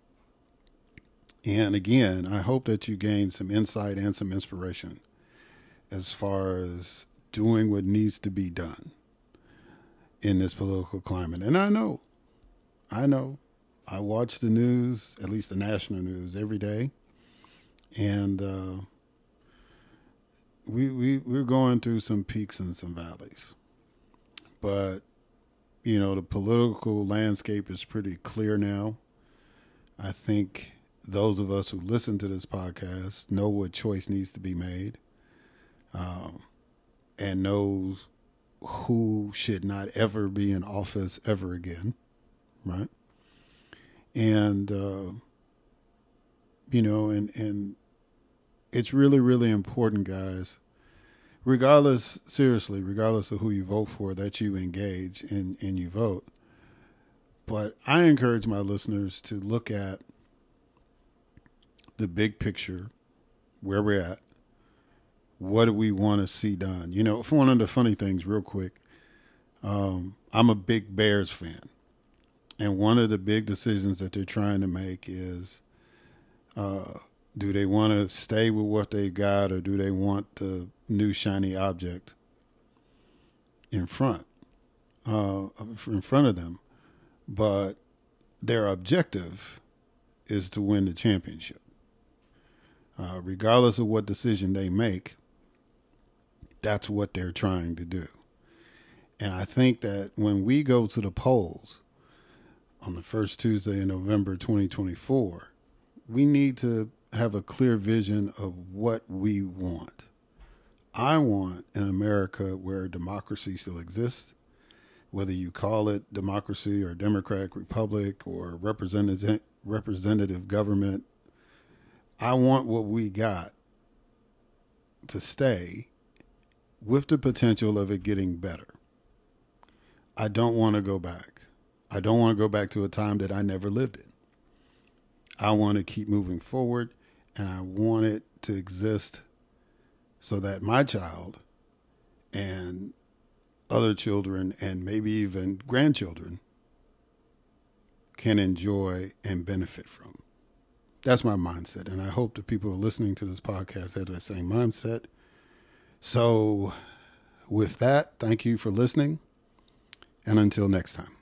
And again, I hope that you gained some insight and some inspiration as far as doing what needs to be done in this political climate. And I know, I know, I watch the news, at least the national news, every day. And, uh, We, we, we're going through some peaks and some valleys. But, you know, the political landscape is pretty clear now. I think those of us who listen to this podcast know what choice needs to be made, um, and knows who should not ever be in office ever again, right? And, uh, you know, and, and it's really, really important, guys, regardless, seriously, regardless of who you vote for, that you engage and, and you vote. But I encourage my listeners to look at the big picture, where we're at. What do we want to see done? You know, one of the funny things, real quick, um, I'm a big Bears fan. And one of the big decisions that they're trying to make is, uh, do they want to stay with what they got, or do they want the new shiny object in front, uh, in front of them? But their objective is to win the championship. Uh, regardless of what decision they make, that's what they're trying to do. And I think that when we go to the polls on the first Tuesday in November twenty twenty-four, we need to have a clear vision of what we want. I want an America where democracy still exists, whether you call it democracy or democratic republic or representative representative government. I want what we got to stay, with the potential of it getting better. I don't want to go back. I don't want to go back to a time that I never lived in. I want to keep moving forward, and I want it to exist so that my child and other children and maybe even grandchildren can enjoy and benefit from. That's my mindset, and I hope the people who are listening to this podcast have that same mindset. So with that, thank you for listening, and until next time.